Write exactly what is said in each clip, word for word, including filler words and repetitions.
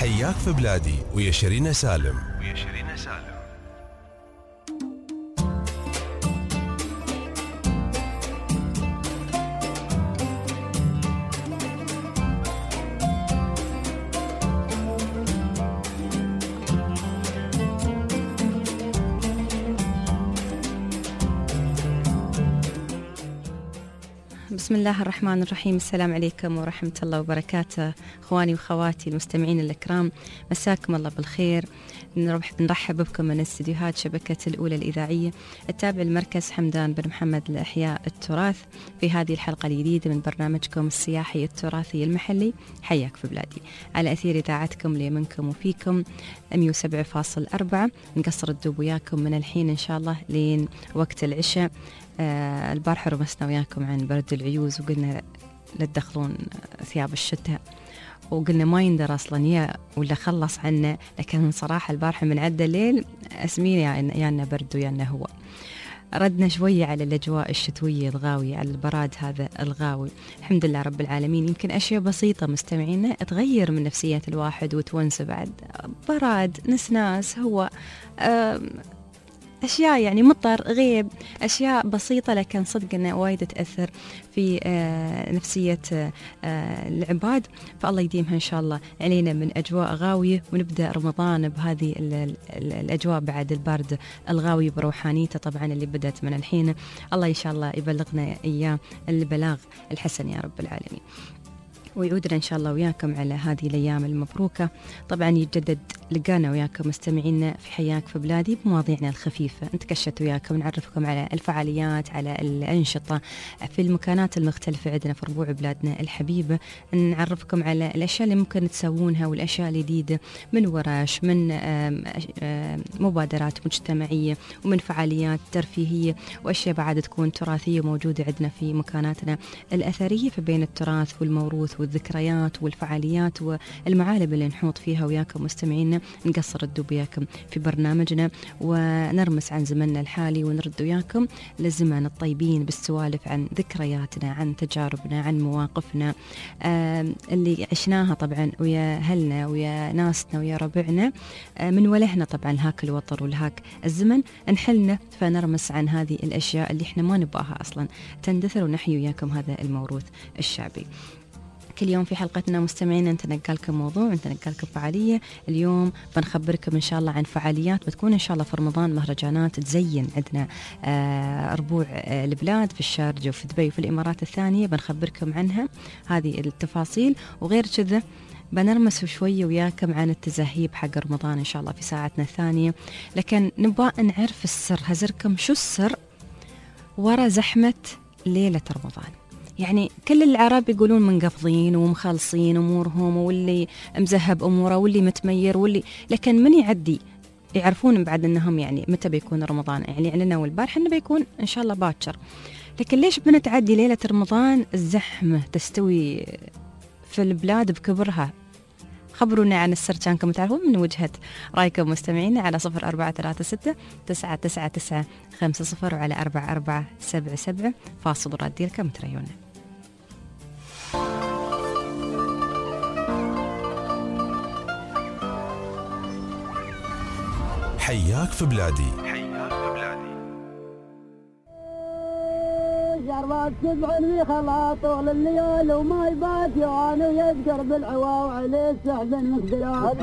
حياك في بلادي ويا شيرين سالم ويا شيرين سالم. بسم الله الرحمن الرحيم. السلام عليكم ورحمة الله وبركاته اخواني واخواتي المستمعين الكرام، مساكم الله بالخير. نرحب بكم من استديوهات شبكة الأولى الإذاعية التابع لمركز حمدان بن محمد لإحياء التراث في هذه الحلقة الجديدة من برنامجكم السياحي التراثي المحلي حياك في بلادي على أثير إذاعتكم لي منكم وفيكم مئة وسبعة فاصلة أربعة. نقصر الدوب وياكم من الحين إن شاء الله لين وقت العشاء. آه البارحة رمسنا وياكم عن برد العيوز وقلنا لا تدخلون ثياب الشتاء، وقلنا ما يندر أصلا يا ولا خلص عنا، لكن صراحة البارحة من عدة الليل أسمين يانا برد ويانا هو. ردنا شوية على الأجواء الشتوية الغاوية، على البراد هذا الغاوي. الحمد لله رب العالمين. يمكن أشياء بسيطة مستمعينا تغير من نفسية الواحد وتونس بعد. براد نسناس هو أشياء يعني مطر غيب، أشياء بسيطة لكن صدق أنها وايد تأثر في نفسية العباد. فالله يديمها إن شاء الله علينا من أجواء غاوية، ونبدأ رمضان بهذه الأجواء بعد البرد الغاوي بروحانيته طبعا اللي بدأت من الحين. الله إن شاء الله يبلغنا إياه البلاغ الحسن يا رب العالمين، ويعودنا إن شاء الله وياكم على هذه الأيام المبروكة. طبعا يتجدد لقانا وياكم مستمعينا في حياك في بلادي بمواضيعنا الخفيفة. نتكشت وياكم نعرفكم على الفعاليات، على الأنشطة في المكانات المختلفة عندنا في ربوع بلادنا الحبيبة. نعرفكم على الأشياء اللي ممكن تسوونها والأشياء الجديدة من ورش، من مبادرات مجتمعية، ومن فعاليات ترفيهية، وأشياء بعد تكون تراثية موجودة عندنا في مكاناتنا الأثرية. فبين التراث والموروث والذكريات والفعاليات والمعالم اللي نحوط فيها وياكم مستمعينا، نقصر الدوب وياكم في برنامجنا ونرمس عن زمننا الحالي، ونرد وياكم للزمن الطيبين بالسوالف عن ذكرياتنا، عن تجاربنا، عن مواقفنا آه اللي عشناها طبعا ويا أهلنا ويا ناسنا ويا ربعنا آه من ولهنا طبعا هاك الوطر والهاك الزمن نحلنا. فنرمس عن هذه الأشياء اللي احنا ما نبغاها أصلا تندثر، ونحيي وياكم هذا الموروث الشعبي. كل يوم في حلقتنا مستمعين نتنقل لكم موضوع، نتنقل لكم فعالية. اليوم بنخبركم إن شاء الله عن فعاليات بتكون إن شاء الله في رمضان، مهرجانات تزين عندنا آه ربوع آه البلاد في الشارجة وفي دبي وفي الإمارات الثانية. بنخبركم عنها هذه التفاصيل، وغير كذا بنرمس شوية وياكم عن التزهيب حق رمضان إن شاء الله في ساعتنا الثانية. لكن نبغى نعرف السر، هزركم شو السر ورا زحمة ليلة رمضان. يعني كل العرب يقولون منقفضين ومخلصين أمورهم، واللي مزهب أموره واللي متمير واللي، لكن من يعدي يعرفون بعد أنهم يعني متى بيكون رمضان. يعني علنا والبارح أنه بيكون إن شاء الله باكر، لكن ليش بنتعدي ليلة رمضان الزحمة تستوي في البلاد بكبرها؟ خبرونا عن السر كانكم تعرفون من وجهة رأيكم مستمعين على صفر أربعة ثلاثة ستة تسعة تسعة تسعة خمسة صفر وعلى أربعة أربعة سبعة سبعة. فاصل رادي لكم تريونا. حياك في بلادي. حياك في بلادي. شربات سبع في خلاط طول الليل وما يبات يوان ويذكر بالعوا وعليه السحب المقدرات.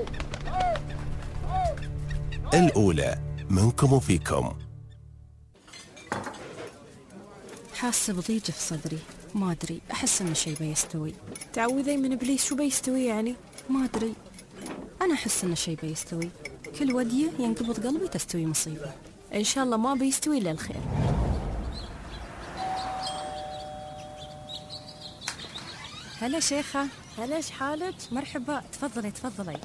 الأولى منكم وفيكم. حاسة بضيج في صدري، ما أدري، أحس إن شيء بيستوي. تعوذي من إبليس، شو بيستوي يعني؟ ما أدري، أنا أحس إن شيء بيستوي. كل ودية ينقبض قلبي تستوي مصيبة. إن شاء الله ما بيستوي إلا الخير. هلا شيخة. هلا، إيش حالك؟ مرحبا، تفضلي تفضلي.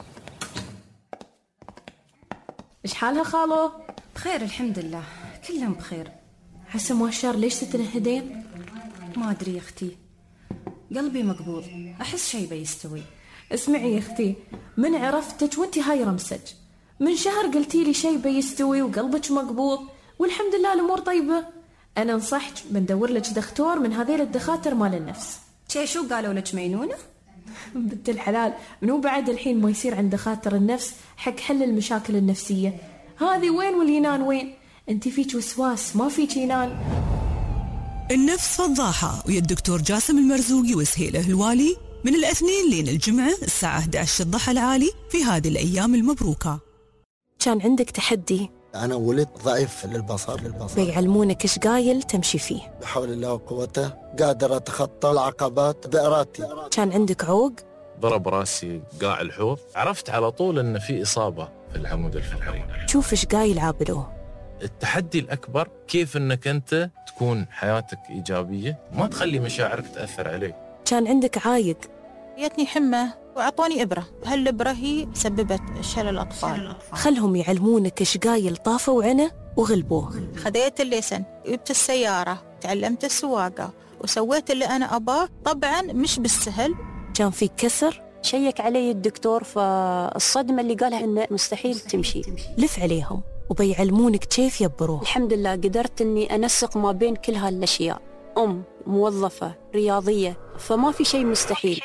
إيش حالها خالو؟ بخير الحمد لله، كلهم بخير. حسه مؤشر، ليش تتنهدين؟ ما أدري يا أختي، قلبي مقبوض، أحس شيء بيستوي. اسمعي يا أختي، من عرفتك وانتي هاي رمسك، من شهر قلتي لي شيء بيستوي وقلبك مقبوض، والحمد لله الأمور طيبة. أنا انصحك بندور لك دكتور من هذيل الدكاترة مال النفس. شي شو قالوا لك مينونة؟ بنت الحلال، منو بعد الحين ما يصير عند دكاترة النفس حق حل المشاكل النفسية؟ هذه وين والينان وين؟ انت فيك وسواس ما فيك ينان. النفس فضاحة، ويا الدكتور جاسم المرزوقي وسهيله الوالي من الاثنين لين الجمعة الساعة أحد عشر الضحى العالي في هذه الأيام المبروكة. كان عندك تحدي؟ أنا ولد ضعيف للبصر للبصر بيعلمونك إيش قايل تمشي فيه. بحول الله وقوته قادر أتخطى العقبات بإرادتي. كان عندك عوق؟ ضرب راسي قاع الحوض، عرفت على طول إن في إصابة في العمود الفقري. شوف إيش قايل عابلوه. التحدي الأكبر كيف إنك أنت تكون حياتك إيجابية، ما تخلي مشاعرك تأثر عليك. كان عندك عايق؟ جتني حمى وأعطوني إبرة، هالإبرة هي سببت شلل الأطفال. خلهم يعلمونك إيش قايل طافوا عنه وغلبوه. خذيت الليسن، جبت السيارة، تعلمت السواقة وسويت اللي أنا أباه، طبعا مش بالسهل. كان في كسر؟ شيك علي الدكتور، فالصدمة اللي قالها إنه مستحيل تمشي. لف عليهم وبيعلمونك كيف يبروه. الحمد لله قدرت إني أنسق ما بين كل هالأشياء، أم، موظفة، رياضية، فما في شيء مستحيل.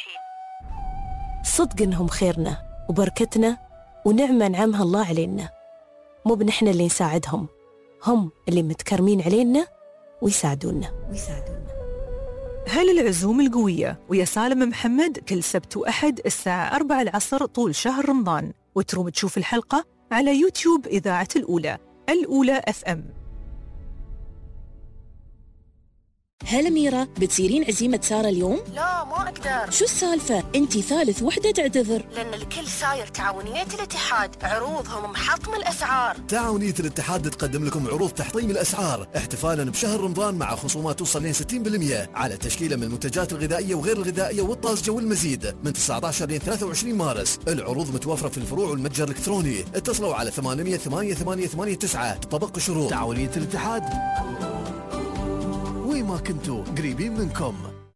صدق إنهم خيرنا وبركتنا ونعمة نعمها الله علينا، مو بنحن اللي نساعدهم، هم اللي متكرمين علينا ويساعدونا ويساعدونا. هل العزوم القوية ويا سالم محمد كل سبت وأحد الساعة أربعة العصر طول شهر رمضان، وتروم تشوف الحلقة على يوتيوب إذاعة الأولى الأولى أف أم. هلا ميرا، بتصيرين عزيمة سارة اليوم؟ لا ما أقدر. شو السالفة؟ أنتي ثالث وحدة تعتذر. لأن الكل ساير تعاونية الاتحاد، عروضهم محطم الأسعار. تعاونية الاتحاد تقدم لكم عروض تحطيم الأسعار احتفالا بشهر رمضان، مع خصومات توصل لين ستين بالمئة على تشكيلة من المنتجات الغذائية وغير الغذائية والطازجة والمزيد من تسعة عشر لين ثلاثة وعشرين مارس. العروض متوفرة في الفروع والمتجر الإلكتروني. اتصلوا على ثمانية ثمانية ثمانية ثمانية تسعة. تطبق الشروط. تعاونية الاتحاد، وين ما كنتوا قريبين منكم.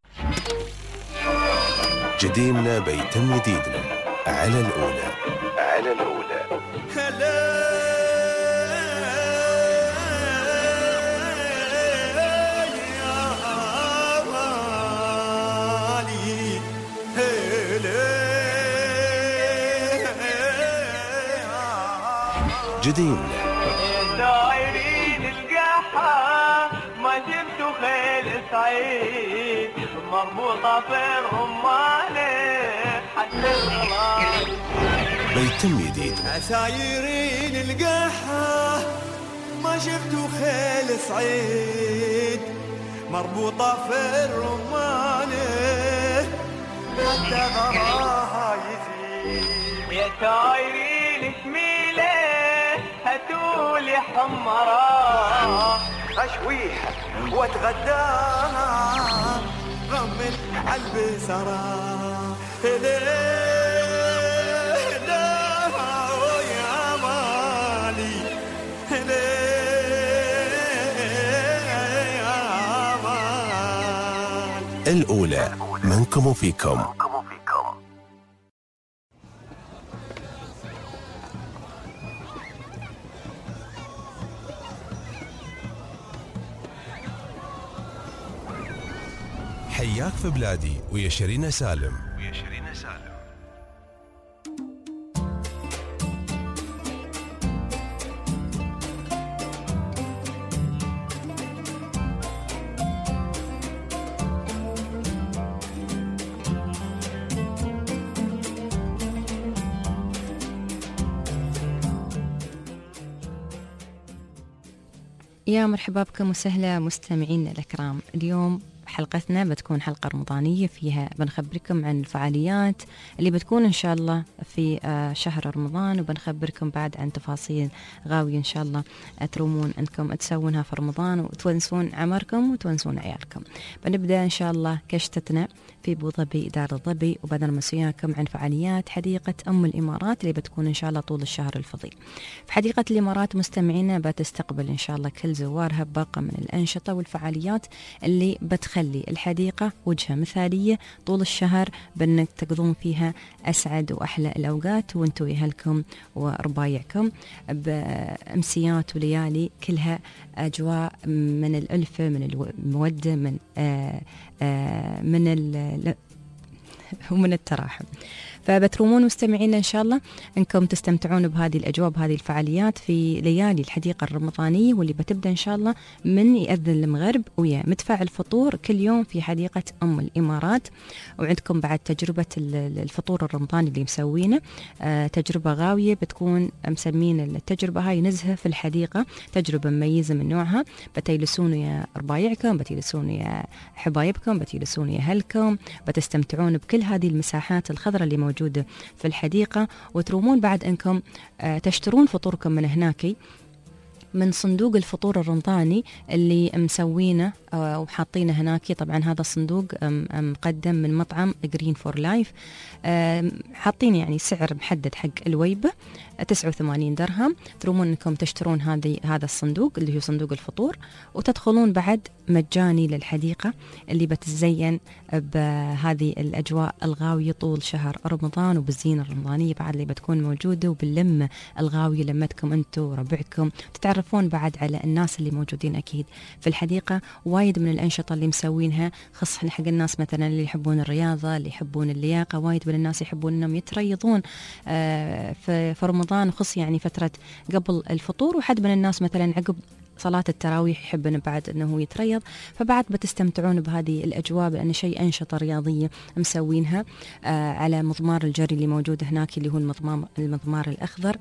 جديمنا بيتم جديدنا على الأولى على الأولى. جديمنا سعيد مربوطة في الرمانة حتى الغلال. بيتم جديد. عسايرين القحة ما شفتوا خيل سعيد مربوطة في الرمانة حتى غراها يزيد. يا سايرين شميلة هاتولي حمراء أشويها واتغداها غمن عالبسرة. هلا هلا يا مالي، هلا يا مالي. الأولى منكم وفيكم. حياك في بلادي ويا شيرين سالم. ويا شيرين سالم. يا مرحبا بكم وسهلا مستمعينا الأكرام. اليوم حلقتنا بتكون حلقة رمضانية، فيها بنخبركم عن الفعاليات اللي بتكون إن شاء الله في شهر رمضان، وبنخبركم بعد عن تفاصيل غاوية إن شاء الله ترومون أنكم تسوونها في رمضان وتونسون عمركم وتونسون عيالكم. بنبدأ إن شاء الله كشتتنا في أبو ظبي دار الظبي، وبدنا مسوياكم عن فعاليات حديقة أم الإمارات اللي بتكون إن شاء الله طول الشهر الفضيل. في حديقة الإمارات مستمعينا بتستقبل إن شاء الله كل زوارها باقة من الأنشطة والفعاليات اللي بتخلي الحديقة وجهة مثالية طول الشهر، بأنك تقضون فيها أسعد وأحلى الأوقات وانتوا يهلكم وربايعكم بأمسيات وليالي كلها أجواء من الألفة، من المودة، من آآ آآ من ومن التراحم. فبترومون مستمعينا إن شاء الله أنكم تستمتعون بهذه الأجواء بهذه الفعاليات في ليالي الحديقة الرمضانية، واللي بتبدأ إن شاء الله من يأذن المغرب ويا مدفع الفطور كل يوم في حديقة أم الإمارات. وعندكم بعد تجربة الفطور الرمضاني اللي مسوينه، آه تجربة غاوية، بتكون مسمين التجربة هاي نزهة في الحديقة، تجربة مميزة من نوعها. بتجلسون يا ربايعكم، بتجلسون يا حبايبكم، بتجلسون يا أهلكم، بتستمتعون بكل هذه المساحات الخضراء اللي موجودة في الحديقة. وترومون بعد أنكم آه تشترون فطوركم من هناك من صندوق الفطور الرمضاني اللي مسوينه وحاطينه هناك. طبعا هذا الصندوق مقدم من مطعم جرين فور لايف، حاطين يعني سعر محدد حق الويبة تسعة وثمانين درهم. ترومون انكم تشترون هذه هذا الصندوق اللي هو صندوق الفطور، وتدخلون بعد مجاني للحديقة اللي بتزين بهذه الأجواء الغاوية طول شهر رمضان، وبالزينة الرمضانية بعد اللي بتكون موجودة، وباللمة الغاوية لمتكم أنتم وربعكم. تتعرفون بعد على الناس اللي موجودين أكيد في الحديقة. وايد من الأنشطة اللي مسوينها خص حق الناس مثلا اللي يحبون الرياضة، اللي يحبون اللياقة. وايد من الناس يحبون أنهم يتريضون في رمضان، وخص يعني فترة قبل الفطور. وحد من الناس مثلا عقب صلاة التراويح يحب أنه بعد أنه يتريض. فبعد بتستمتعون بهذه الأجواء، بأن شيء أنشطة رياضية مسوينها آه على مضمار الجري اللي موجود هناك اللي هو المضمار, المضمار الأخضر.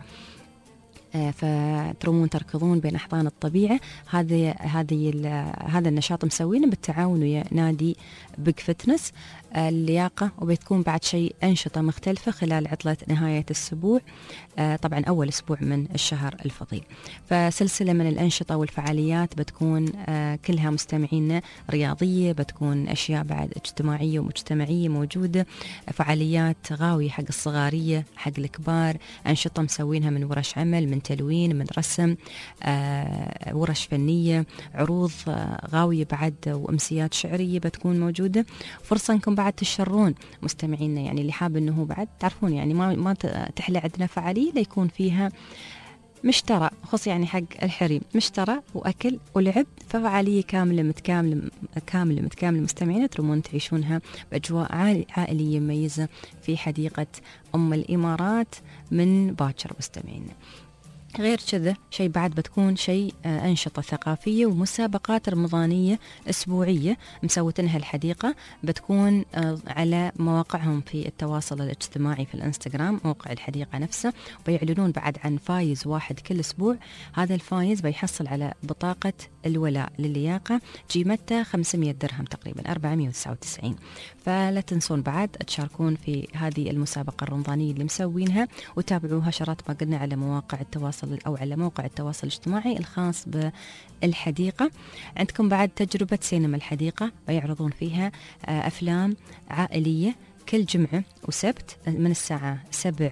آه فترومون تركضون بين أحضان الطبيعة. هذه هذه هذا النشاط مسوينه بالتعاون ويا نادي بيج فتنس اللياقة. وبتكون بعد شيء أنشطة مختلفة خلال عطلة نهاية الأسبوع، آه طبعا أول أسبوع من الشهر الفضيل. فسلسلة من الأنشطة والفعاليات بتكون آه كلها مستمعين رياضية، بتكون أشياء بعد اجتماعية ومجتمعية موجودة، فعاليات غاوية حق الصغارية حق الكبار، أنشطة مسوينها من ورش عمل، من تلوين، من رسم، آه ورش فنية، عروض آه غاوية بعد، وأمسيات شعرية بتكون موجودة. فرصة أنكم بعد تشرون مستمعينا، يعني اللي حاب أنه بعد تعرفون يعني ما ما تحلى عندنا فعالية ليكون فيها مشترى خص يعني حق الحريم، مشترى وأكل ولعب، ففعالية كاملة متكاملة كاملة متكاملة مستمعين ترمون تعيشونها بأجواء عائلية مميزة في حديقة أم الإمارات من باكر مستمعين. غير كذا شيء بعد بتكون شيء أنشطة ثقافية ومسابقات رمضانية أسبوعية مسوتنها الحديقة، بتكون على مواقعهم في التواصل الاجتماعي في الانستغرام، موقع الحديقة نفسه، وبيعلنون بعد عن فايز واحد كل أسبوع. هذا الفايز بيحصل على بطاقة الولاء للياقة قيمتها خمسمية درهم تقريبا أربعمية وتسعة وتسعين. فلا تنسون بعد تشاركون في هذه المسابقة الرمضانية اللي مسوينها، وتابعوها شرط ما قلنا على مواقع التواصل أو على موقع التواصل الاجتماعي الخاص بالحديقة. عندكم بعد تجربة سينما الحديقة بيعرضون فيها أفلام عائلية كل جمعة وسبت من الساعة سبع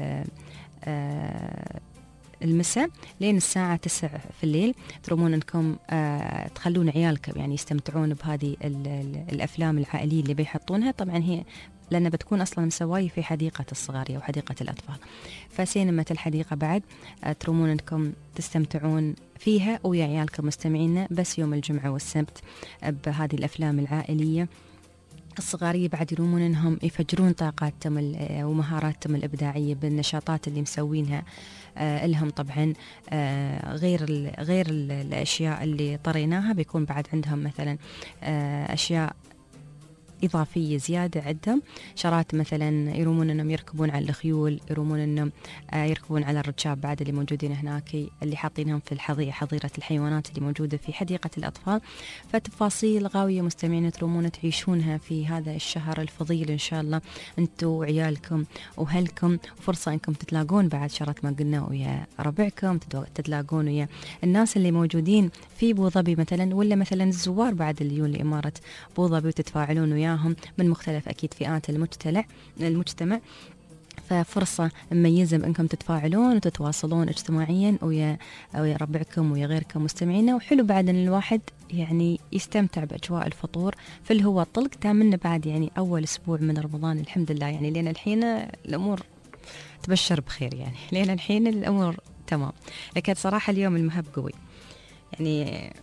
المساء لين الساعة تسع في الليل. ترمون أنكم آه تخلون عيالكم يعني يستمتعون بهذه الأفلام العائلية اللي بيحطونها. طبعا هي لأنها بتكون أصلا مسواية في حديقة الصغارية وحديقة الأطفال، فسينما الحديقة بعد آه ترمون أنكم تستمتعون فيها ويا عيالكم مستمعين بس يوم الجمعة والسبت بهذه الأفلام العائلية الصغارية. بعد يرومون أنهم يفجرون طاقاتهم ومهاراتهم الإبداعية بالنشاطات اللي مسوينها آه لهم. طبعا آه غير ال غير ال الأشياء اللي طريناها بيكون بعد عندهم مثلا آه أشياء إضافية زيادة عندهم، شرات مثلا يرومون أنهم يركبون على الخيول، يرومون أنهم آه يركبون على الركاب بعد اللي موجودين هناك اللي حاطينهم في الحظيرة حظيرة الحيوانات اللي موجودة في حديقة الأطفال. فتفاصيل غاوية مستمعين ترومون تعيشونها في هذا الشهر الفضيل إن شاء الله أنتم وعيالكم وأهلكم. فرصة أنكم تتلاقون بعد شرات ما قلنا ويا ربعكم، تتلاقون ويا الناس اللي موجودين في أبو ظبي مثلا، ولا مثلا الزوار بعد اللي يجون لإمارة أبو ظبي وتتفاعلون ويا من مختلف أكيد فئات المجتمع المجتمع ففرصة مميزة بأنكم تتفاعلون وتتواصلون اجتماعيا ويا ويا ربعكم ويا غيركم مستمعين. وحلو بعد أن الواحد يعني يستمتع بأجواء الفطور في الهواء الطلق. تامنا بعد يعني أول أسبوع من رمضان الحمد لله، يعني لين الحين الأمور تبشر بخير، يعني لين الحين الأمور تمام. لكن صراحة اليوم المهب قوي، يعني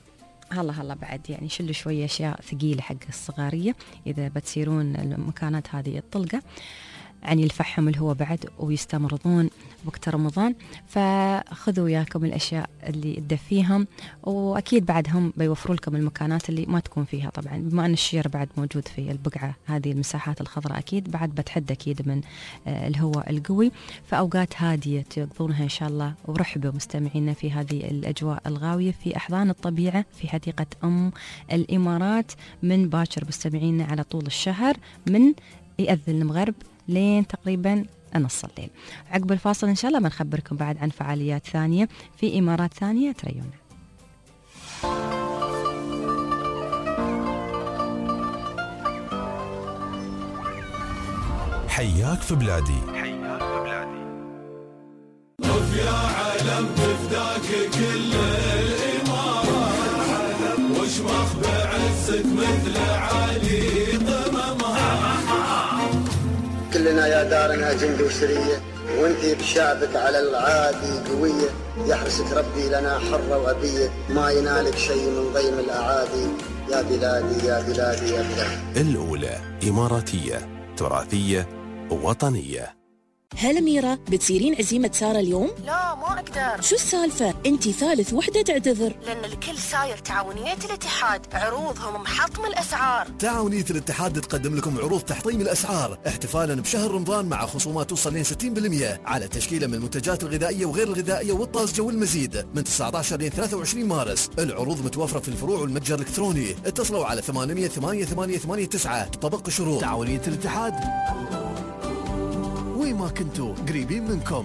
هلا هلا بعد يعني شلوا شوية أشياء ثقيلة حق الصغارية إذا بتسيرون المكانات هذه الطلقة، يعني الفحم اللي هو بعد ويستمرضون وقت رمضان، فخذوا وياكم الأشياء اللي تدفيهم، وأكيد بعدهم بيوفروا لكم المكانات اللي ما تكون فيها طبعا، بما أن الشجر بعد موجود في البقعة هذه المساحات الخضراء أكيد بعد بتحد أكيد من الهواء القوي، فأوقات هادية تقضونها إن شاء الله. ورحبوا مستمعينا في هذه الأجواء الغاوية في أحضان الطبيعة في حديقة أم الإمارات من باكر مستمعينا على طول الشهر من يأذن المغرب لين تقريبا نص الليل. عقب الفاصل إن شاء الله بنخبركم بعد عن فعاليات ثانية في إمارات ثانية تريونا. حياك في بلادي. حياك في بلادي. طف يا علم تفداك كل الإمارات، وشمخ بعزك مثل علي قممها. كلنا يا دارنا جند وسرية، وانتي بشعبك على العادي قوية، يحرسك ربي لنا حرة وأبية، ما ينالك شيء من ضيم الأعادي. يا بلادي يا بلادي يا بلادي. الأولى إماراتية تراثية وطنية. هلا ميرا، بتسيرين عزيمة سارة اليوم؟ لا ما أقدر. شو السالفة؟ انتي ثالث وحدة تعتذر. لأن الكل ساير تعاونية الاتحاد، عروضهم محطم الأسعار. تعاونية الاتحاد تقدم لكم عروض تحطيم الأسعار احتفالا بشهر رمضان، مع خصومات توصل لين ستين بالمئة على تشكيلة من المنتجات الغذائية وغير الغذائية والطازجة والمزيد من تسعة عشر لين ثلاثة وعشرين مارس. العروض متوفرة في الفروع والمتجر الإلكتروني. اتصلوا على ثمانية ثمانية ثمانية ثمانية تسعة. تطبق شروط. تعاونية الاتحاد، وين ما كنتوا قريبين منكم.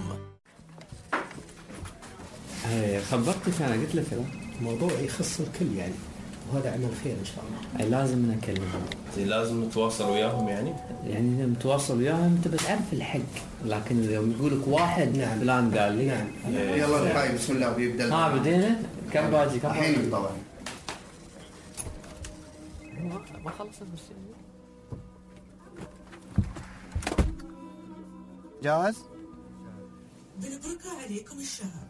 خبرتك أنا قلت لك الموضوع يخص الكل يعني، وهذا عمل خير إن شاء الله. لازم نكلمهم، لازم نتواصل وياهم يعني يعني إذا نتواصل وياهم أنت بتعرف الحق، لكن إذا يقولك واحد نعم فلان قال لي نعم. يلا الحاي بسم الله ويبدأ. ها بدينا كم باجي كم الحين طبعا ما خلصت بالشيء. جاهز؟ بالبركة عليكم الشهر.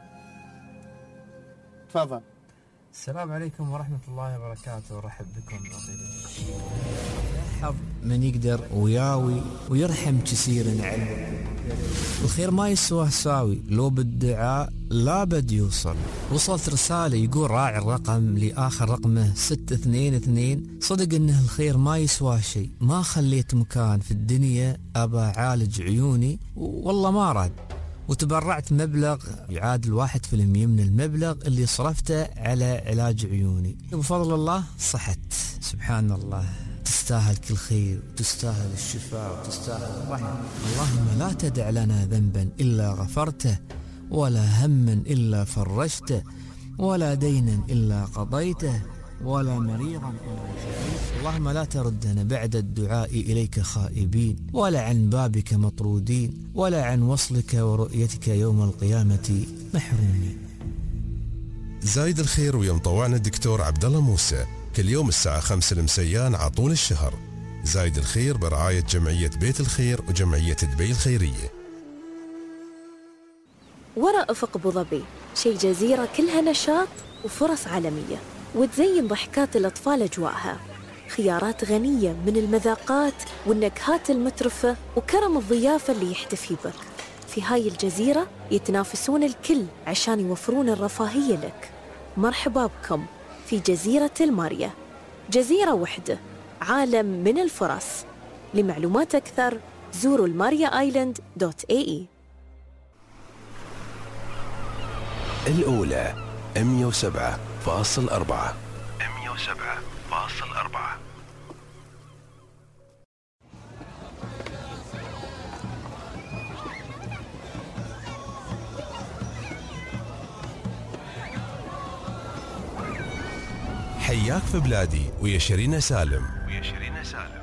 تفضل. السلام عليكم ورحمة الله وبركاته، ورحب بكم أطيب حظ من يقدر وياوي ويرحم كثير علم. الخير ما يسوى ساوي، لو بالدعاء لا بد يوصل. وصلت رسالة يقول راعي الرقم لآخر رقمه ستة اثنين اثنين، صدق انه الخير ما يسوى شيء، ما خليت مكان في الدنيا أبا عالج عيوني والله ما راد، وتبرعت مبلغ يعادل واحد في المية من المبلغ اللي صرفته على علاج عيوني، وبفضل الله صحت. سبحان الله، تستاهل كل خير، وتستاهل الشفاء، وتستاهل الرحمة. اللهم لا تدع لنا ذنبا إلا غفرته، ولا هما إلا فرجته، ولا دينا إلا قضيته، ولا مريضا إلا شفيته. اللهم لا تردنا بعد الدعاء إليك خائبين، ولا عن بابك مطرودين، ولا عن وصلك ورؤيتك يوم القيامة محرومين. زايد الخير ويا مطوعنا الدكتور عبد الله موسى كل يوم الساعة خمسة المسيان عطول الشهر. زايد الخير برعاية جمعية بيت الخير وجمعية دبي الخيرية. وراء أفق أبو ظبي شي جزيرة كلها نشاط وفرص عالمية، وتزين ضحكات الأطفال أجواءها، خيارات غنية من المذاقات والنكهات المترفة، وكرم الضيافة اللي يحتفي بك. في هاي الجزيرة يتنافسون الكل عشان يوفرون الرفاهية لك. مرحبا بكم في جزيرة الماريا، جزيرة وحدة، عالم من الفرص. لمعلومات أكثر زوروا الماريا آيلاند دوت اي اي. الأولى مية وسبعة فاصل أربعة مية وسبعة فاصل أربعة. حياك في بلادي ويا شيرين سالم ويا شيرين سالم.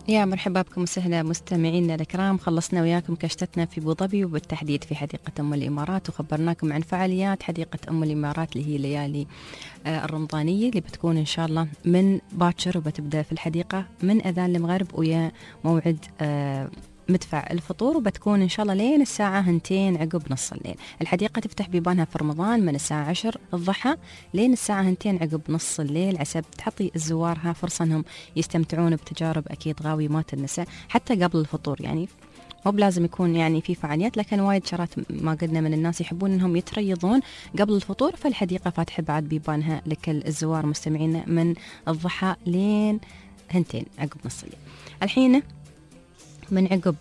يا مرحبا بكم وسهلا مستمعينا الكرام. خلصنا وياكم كشتتنا في أبو ظبي وبالتحديد في حديقة أم الإمارات، وخبرناكم عن فعاليات حديقة أم الإمارات اللي هي ليالي الرمضانية اللي بتكون إن شاء الله من باكر وبتبدأ في الحديقة من أذان المغرب ويا موعد مدفع الفطور، وبتكون إن شاء الله لين الساعة هنتين عقب نص الليل. الحديقة تفتح بيبانها في رمضان من الساعة عشر الضحى لين الساعة هنتين عقب نص الليل، عسب تعطي زوارها فرصة أنهم يستمتعون بتجارب أكيد غاوي ما تنسى حتى قبل الفطور. يعني مو بلازم يكون يعني في فعاليات، لكن وايد شرات ما قلنا من الناس يحبون أنهم يتريضون قبل الفطور، فالحديقة فاتحة بعد بيبانها لكل الزوار مستمعينا من الضحى لين هنتين عقب نص الليل. الحين من عقب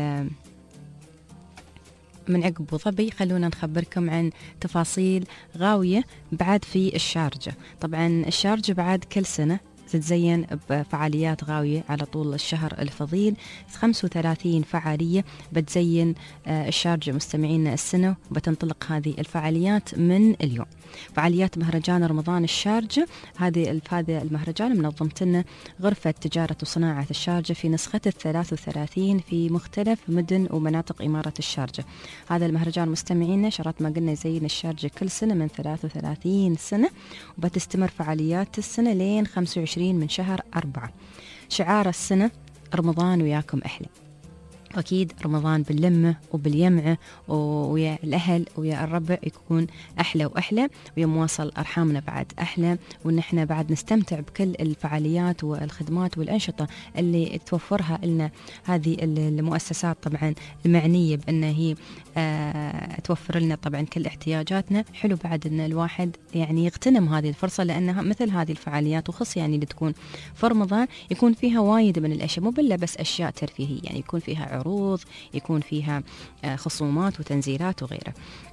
من عقب أبو ظبي خلونا نخبركم عن تفاصيل غاوية بعد في الشارجة. طبعا الشارجة بعد كل سنة تتزين بفعاليات غاوية على طول الشهر الفضيل، خمسة وثلاثين فعالية بتزين الشارجة مستمعينا السنة، وبتنطلق هذه الفعاليات من اليوم. فعاليات مهرجان رمضان الشارجة، هذه هذا المهرجان منظمت لنا غرفة تجارة وصناعة الشارجة في نسخة الثلاث وثلاثين في مختلف مدن ومناطق إمارة الشارجة. هذا المهرجان مستمعينا شرط ما قلنا يزين الشارجة كل سنة من ثلاث وثلاثين سنة، وبتستمر فعاليات السنة لين خمسة وعشرين من شهر أربعة. شعار السنة رمضان وياكم أحلى. أكيد رمضان باللمة وباليمعة ويا الأهل ويا الربع يكون أحلى وأحلى، ويا مواصل أرحامنا بعد أحلى، وإن إحنا بعد نستمتع بكل الفعاليات والخدمات والأنشطة اللي توفرها لنا هذه المؤسسات طبعا المعنية بأن هي آه توفر لنا طبعا كل احتياجاتنا. حلو بعد أن الواحد يعني يغتنم هذه الفرصة، لأنها مثل هذه الفعاليات وخص يعني اللي تكون في رمضان يكون فيها وايد من الأشياء، مو بلا بس أشياء ترفيهية، يعني يكون فيها عروض، يكون فيها خصومات وتنزيلات وغيره.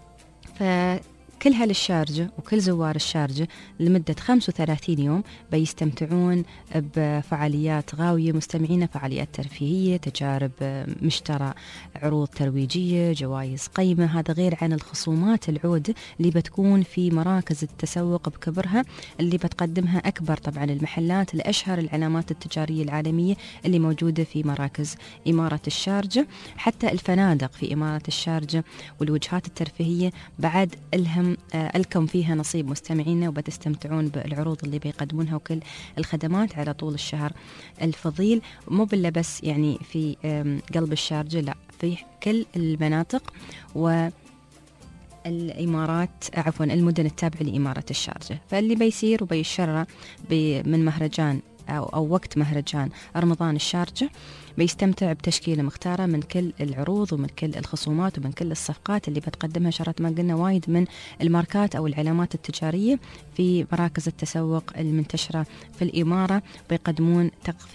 فكل هالشارجة وكل زوار الشارجة لمدة خمسة وثلاثين يوم بيستمتعون بفعاليات غاوية مستمعين، فعاليات ترفيهية، تجارب مشترى، عروض ترويجية، جوائز قيمة. هذا غير عن الخصومات العودة اللي بتكون في مراكز التسوق بكبرها اللي بتقدمها أكبر طبعا المحلات لأشهر العلامات التجارية العالمية اللي موجودة في مراكز إمارة الشارجة. حتى الفنادق في إمارة الشارجة والوجهات الترفيهية بعد الهم لكم فيها نصيب مستمعينا، وبتستمتعون بالعروض اللي بيقدمونها وكل الخدمات على طول الشهر الفضيل. مو بلا بس يعني في قلب الشارجة، لا، في كل المناطق والإمارات عفوا المدن التابعة لإمارة الشارجة. فاللي بيصير وبيشرع من مهرجان أو, أو وقت مهرجان رمضان الشارجة بيستمتع بتشكيلة مختارة من كل العروض ومن كل الخصومات ومن كل الصفقات اللي بتقدمها شرط ما قلنا وايد من الماركات أو العلامات التجارية في مراكز التسوق المنتشرة في الإمارة. بيقدمون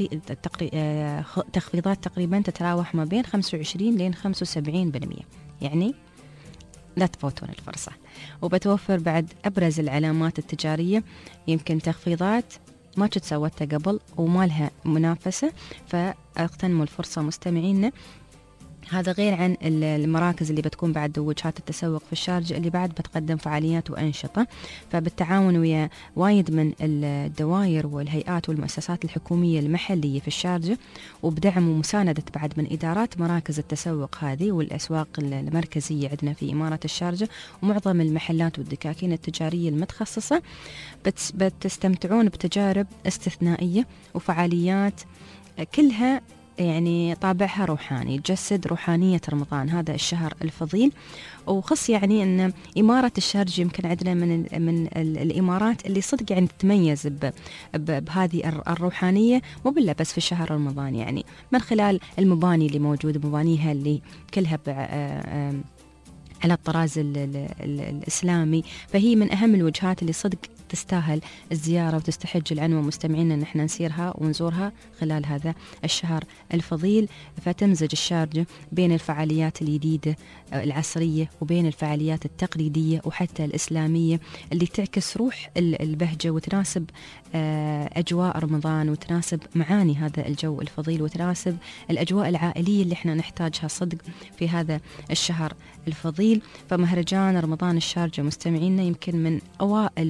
تخفيضات تقريبا تتراوح ما بين خمسة وعشرين لين خمسة وسبعين بالمئة، يعني لا تفوتون الفرصة. وبتوفر بعد أبرز العلامات التجارية يمكن تخفيضات ما كنت سوتها قبل وما لها منافسة، فاغتنموا الفرصة مستمعينا. هذا غير عن المراكز اللي بتكون بعد وجهات التسوق في الشارجة اللي بعد بتقدم فعاليات وأنشطة، فبالتعاون ويا وايد من الدوائر والهيئات والمؤسسات الحكومية المحلية في الشارجة، وبدعم ومساندة بعد من إدارات مراكز التسوق هذه والأسواق المركزية عندنا في إمارة الشارجة ومعظم المحلات والدكاكين التجارية المتخصصة، بتستمتعون بتجارب استثنائية وفعاليات كلها يعني طابعها روحاني، تجسد روحانية رمضان هذا الشهر الفضيل. وخص يعني أن إمارة الشارجة يمكن عندنا من من الإمارات اللي صدق يعني تتميز بهذه الروحانية، مو بلا بس في شهر رمضان، يعني من خلال المباني اللي موجودة، مبانيها اللي كلها على الطراز الإسلامي، فهي من أهم الوجهات اللي صدق تستاهل الزيارة وتستحج العنوة مستمعين أن احنا نسيرها ونزورها خلال هذا الشهر الفضيل. فتمزج الشارجة بين الفعاليات الجديدة العصرية وبين الفعاليات التقليدية وحتى الإسلامية اللي تعكس روح البهجة وتناسب أجواء رمضان وتناسب معاني هذا الجو الفضيل وتناسب الأجواء العائلية اللي احنا نحتاجها صدق في هذا الشهر الفضيل. فمهرجان رمضان الشارجة مستمعينا يمكن من أوائل وأهم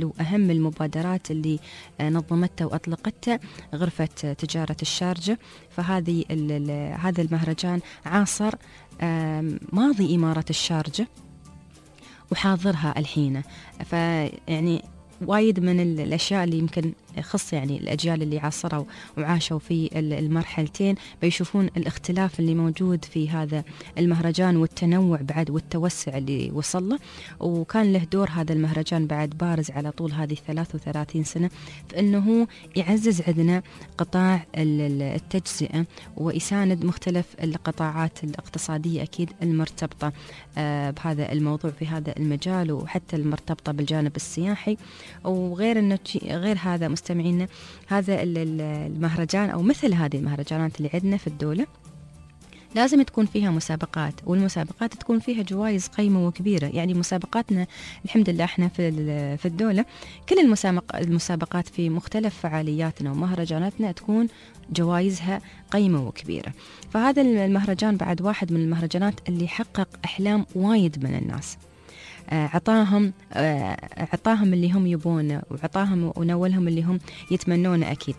أهم المبادرات اللي نظمتها وأطلقتها غرفة تجارة الشارجة. فهذه هذا المهرجان عاصر ماضي إمارة الشارجة وحاضرها الحين. فيعني وايد من الأشياء اللي يمكن خص يعني الأجيال اللي عاصروا وعاشوا في المرحلتين بيشوفون الاختلاف اللي موجود في هذا المهرجان والتنوع بعد والتوسع اللي وصل له. وكان له دور هذا المهرجان بعد بارز على طول هذه ثلاث وثلاثين سنة في أنه يعزز عندنا قطاع التجزئة ويساند مختلف القطاعات الاقتصادية أكيد المرتبطة بهذا الموضوع في هذا المجال، وحتى المرتبطة بالجانب السياحي. وغير انه غير هذا مستمعينا، هذا المهرجان او مثل هذه المهرجانات اللي عندنا في الدولة لازم تكون فيها مسابقات، والمسابقات تكون فيها جوائز قيمة وكبيرة. يعني مسابقاتنا الحمد لله احنا في في الدولة كل المسابقات في مختلف فعالياتنا ومهرجاناتنا تكون جوائزها قيمة وكبيرة. فهذا المهرجان بعد واحد من المهرجانات اللي حقق أحلام وايد من الناس، عطاهم عطاهم اللي هم يبونه وعطاهم ونولهم اللي هم يتمنونه أكيد.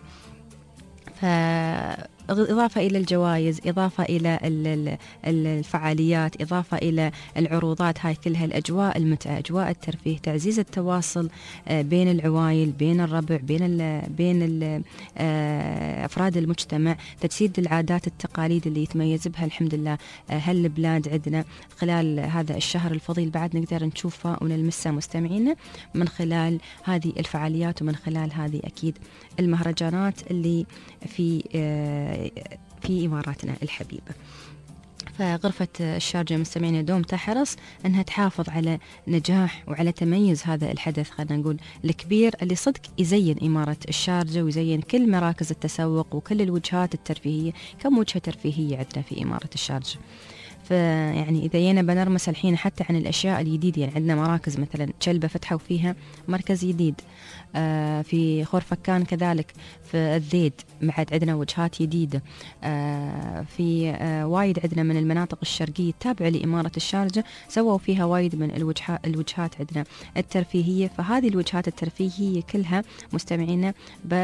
إضافة إلى الجوائز، إضافة إلى الفعاليات، إضافة إلى العروضات، هاي كلها الأجواء المتعة، أجواء الترفيه، تعزيز التواصل بين العوائل، بين الربع، بين ال بين ال أفراد المجتمع، تجسيد العادات التقاليد اللي يتميز بها الحمد لله هالبلاد عندنا. خلال هذا الشهر الفضيل بعد نقدر نشوفها ونلمسها مستمعينا من خلال هذه الفعاليات ومن خلال هذه أكيد المهرجانات اللي في في إماراتنا الحبيبة. فغرفة الشارجة مستمعين دوم تحرص أنها تحافظ على نجاح وعلى تميز هذا الحدث، خلينا نقول الكبير، اللي صدق يزين إمارة الشارجة ويزين كل مراكز التسوق وكل الوجهات الترفيهية. كم وجهة ترفيهية عندنا في إمارة الشارجة؟ فيعني إذا جينا بنرمس الحين حتى عن الأشياء الجديدة، يعني عندنا مراكز مثلا شلبة فتحوا فيها مركز جديد، آه في خورفكان كذلك، في الذيد بعد عندنا وجهات جديدة، آه في آه وايد عندنا من المناطق الشرقية التابعة لإمارة الشارجة سووا فيها وايد من الوجهات الوجهات عندنا الترفيهية. فهذه الوجهات الترفيهية كلها مستمعينا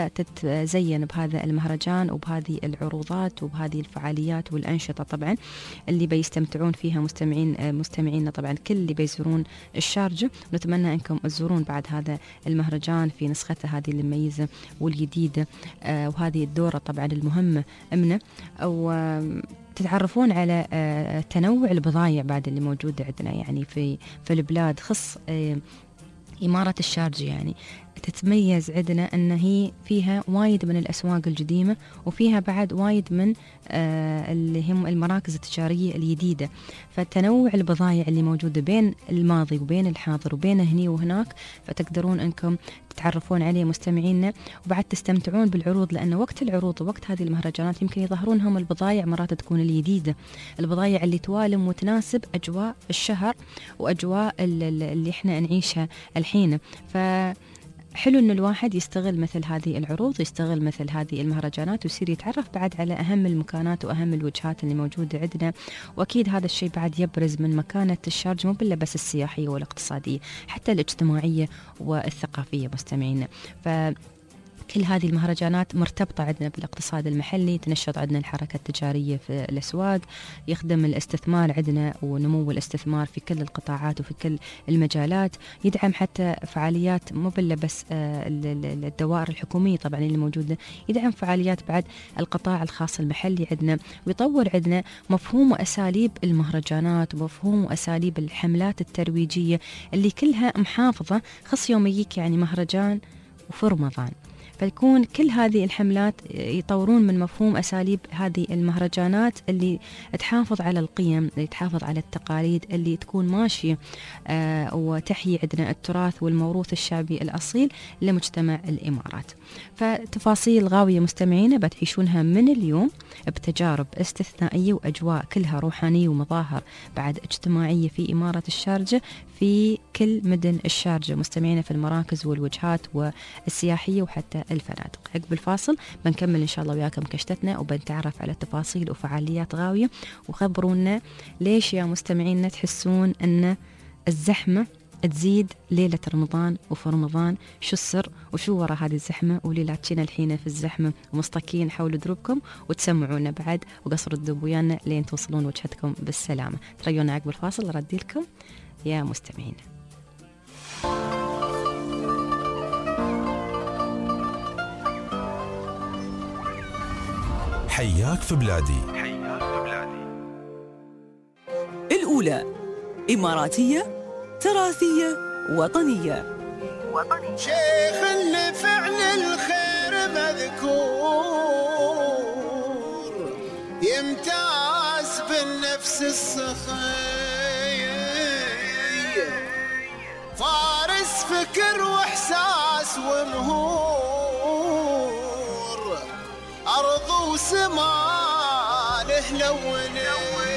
بتتزين بهذا المهرجان وبهذه العروضات وبهذه الفعاليات والأنشطة طبعا اللي بيستمتعون فيها مستمعين مستمعينا طبعا كل اللي بيزورون الشارجة. نتمنى أنكم تزورون بعد هذا المهرجان في نسخته هذه المميزة والجديدة، آه وهذه الدورة طبعا المهمة أمنة، أو آه تتعرفون على آه تنوع البضائع بعد اللي موجودة عندنا يعني في في البلاد. خص آه إمارة الشارجة يعني تتميز عندنا أن هي فيها وايد من الأسواق القديمة وفيها بعد وايد من آه اللي هم المراكز التجارية الجديدة. فتنوع البضائع اللي موجودة بين الماضي وبين الحاضر وبين هني وهناك، فتقدرون أنكم تتعرفون عليه مستمعينا وبعد تستمتعون بالعروض، لأن وقت العروض ووقت هذه المهرجانات يمكن يظهرون هم البضائع مرات تكون الجديدة، البضائع اللي توالم وتناسب أجواء الشهر وأجواء اللي احنا نعيشها الحين. ف حلو إنه الواحد يستغل مثل هذه العروض، يستغل مثل هذه المهرجانات ويصير يتعرف بعد على أهم المكانات وأهم الوجهات اللي موجودة عندنا. وأكيد هذا الشيء بعد يبرز من مكانة الشارجة مو بالله بس السياحية والاقتصادية، حتى الاجتماعية والثقافية مستمعين. ف كل هذه المهرجانات مرتبطة عندنا بالاقتصاد المحلي، تنشط عندنا الحركة التجارية في الأسواق، يخدم الاستثمار عندنا ونمو الاستثمار في كل القطاعات وفي كل المجالات، يدعم حتى فعاليات مو بالله بس الدوائر الحكومية طبعا اللي موجودة، يدعم فعاليات بعد القطاع الخاص المحلي عندنا، ويطور عندنا مفهوم وأساليب المهرجانات ومفهوم وأساليب الحملات الترويجية اللي كلها محافظة. خص يوم يجيك يعني مهرجان وفي رمضان، فيكون كل هذه الحملات يطورون من مفهوم أساليب هذه المهرجانات اللي تحافظ على القيم، اللي تحافظ على التقاليد، اللي تكون ماشية آه وتحيي عندنا التراث والموروث الشعبي الأصيل لمجتمع الإمارات. فتفاصيل غاوية مستمعين بتعيشونها من اليوم بتجارب استثنائية وأجواء كلها روحانية ومظاهر بعد اجتماعية في إمارة الشارجة في كل مدن الشارجة مستمعين في المراكز والوجهات والسياحية وحتى الفنادق. عقب الفاصل بنكمل إن شاء الله وياكم كشتتنا وبنتعرف على تفاصيل وفعاليات غاوية، وخبرونا ليش يا مستمعين تحسون أن الزحمة تزيد ليلة رمضان. وفي رمضان شو السر وشو وراء هذه الزحمة؟ ولي لا تشينا الحين في الزحمة ومستكين حول دروبكم وتسمعونا بعد وقصروا الدب ويانا لين توصلون وجهتكم بالسلامة. تريونا عقب الفاصل ردي لكم يا مستمعين. حياك في بلادي. الأولى إماراتية تراثية وطنية. وطني. شيخ اللي فعل الخير مذكور يمتاز بالنفس السخية فارس فكر واحساس ومهور أرض وسما لهلوني.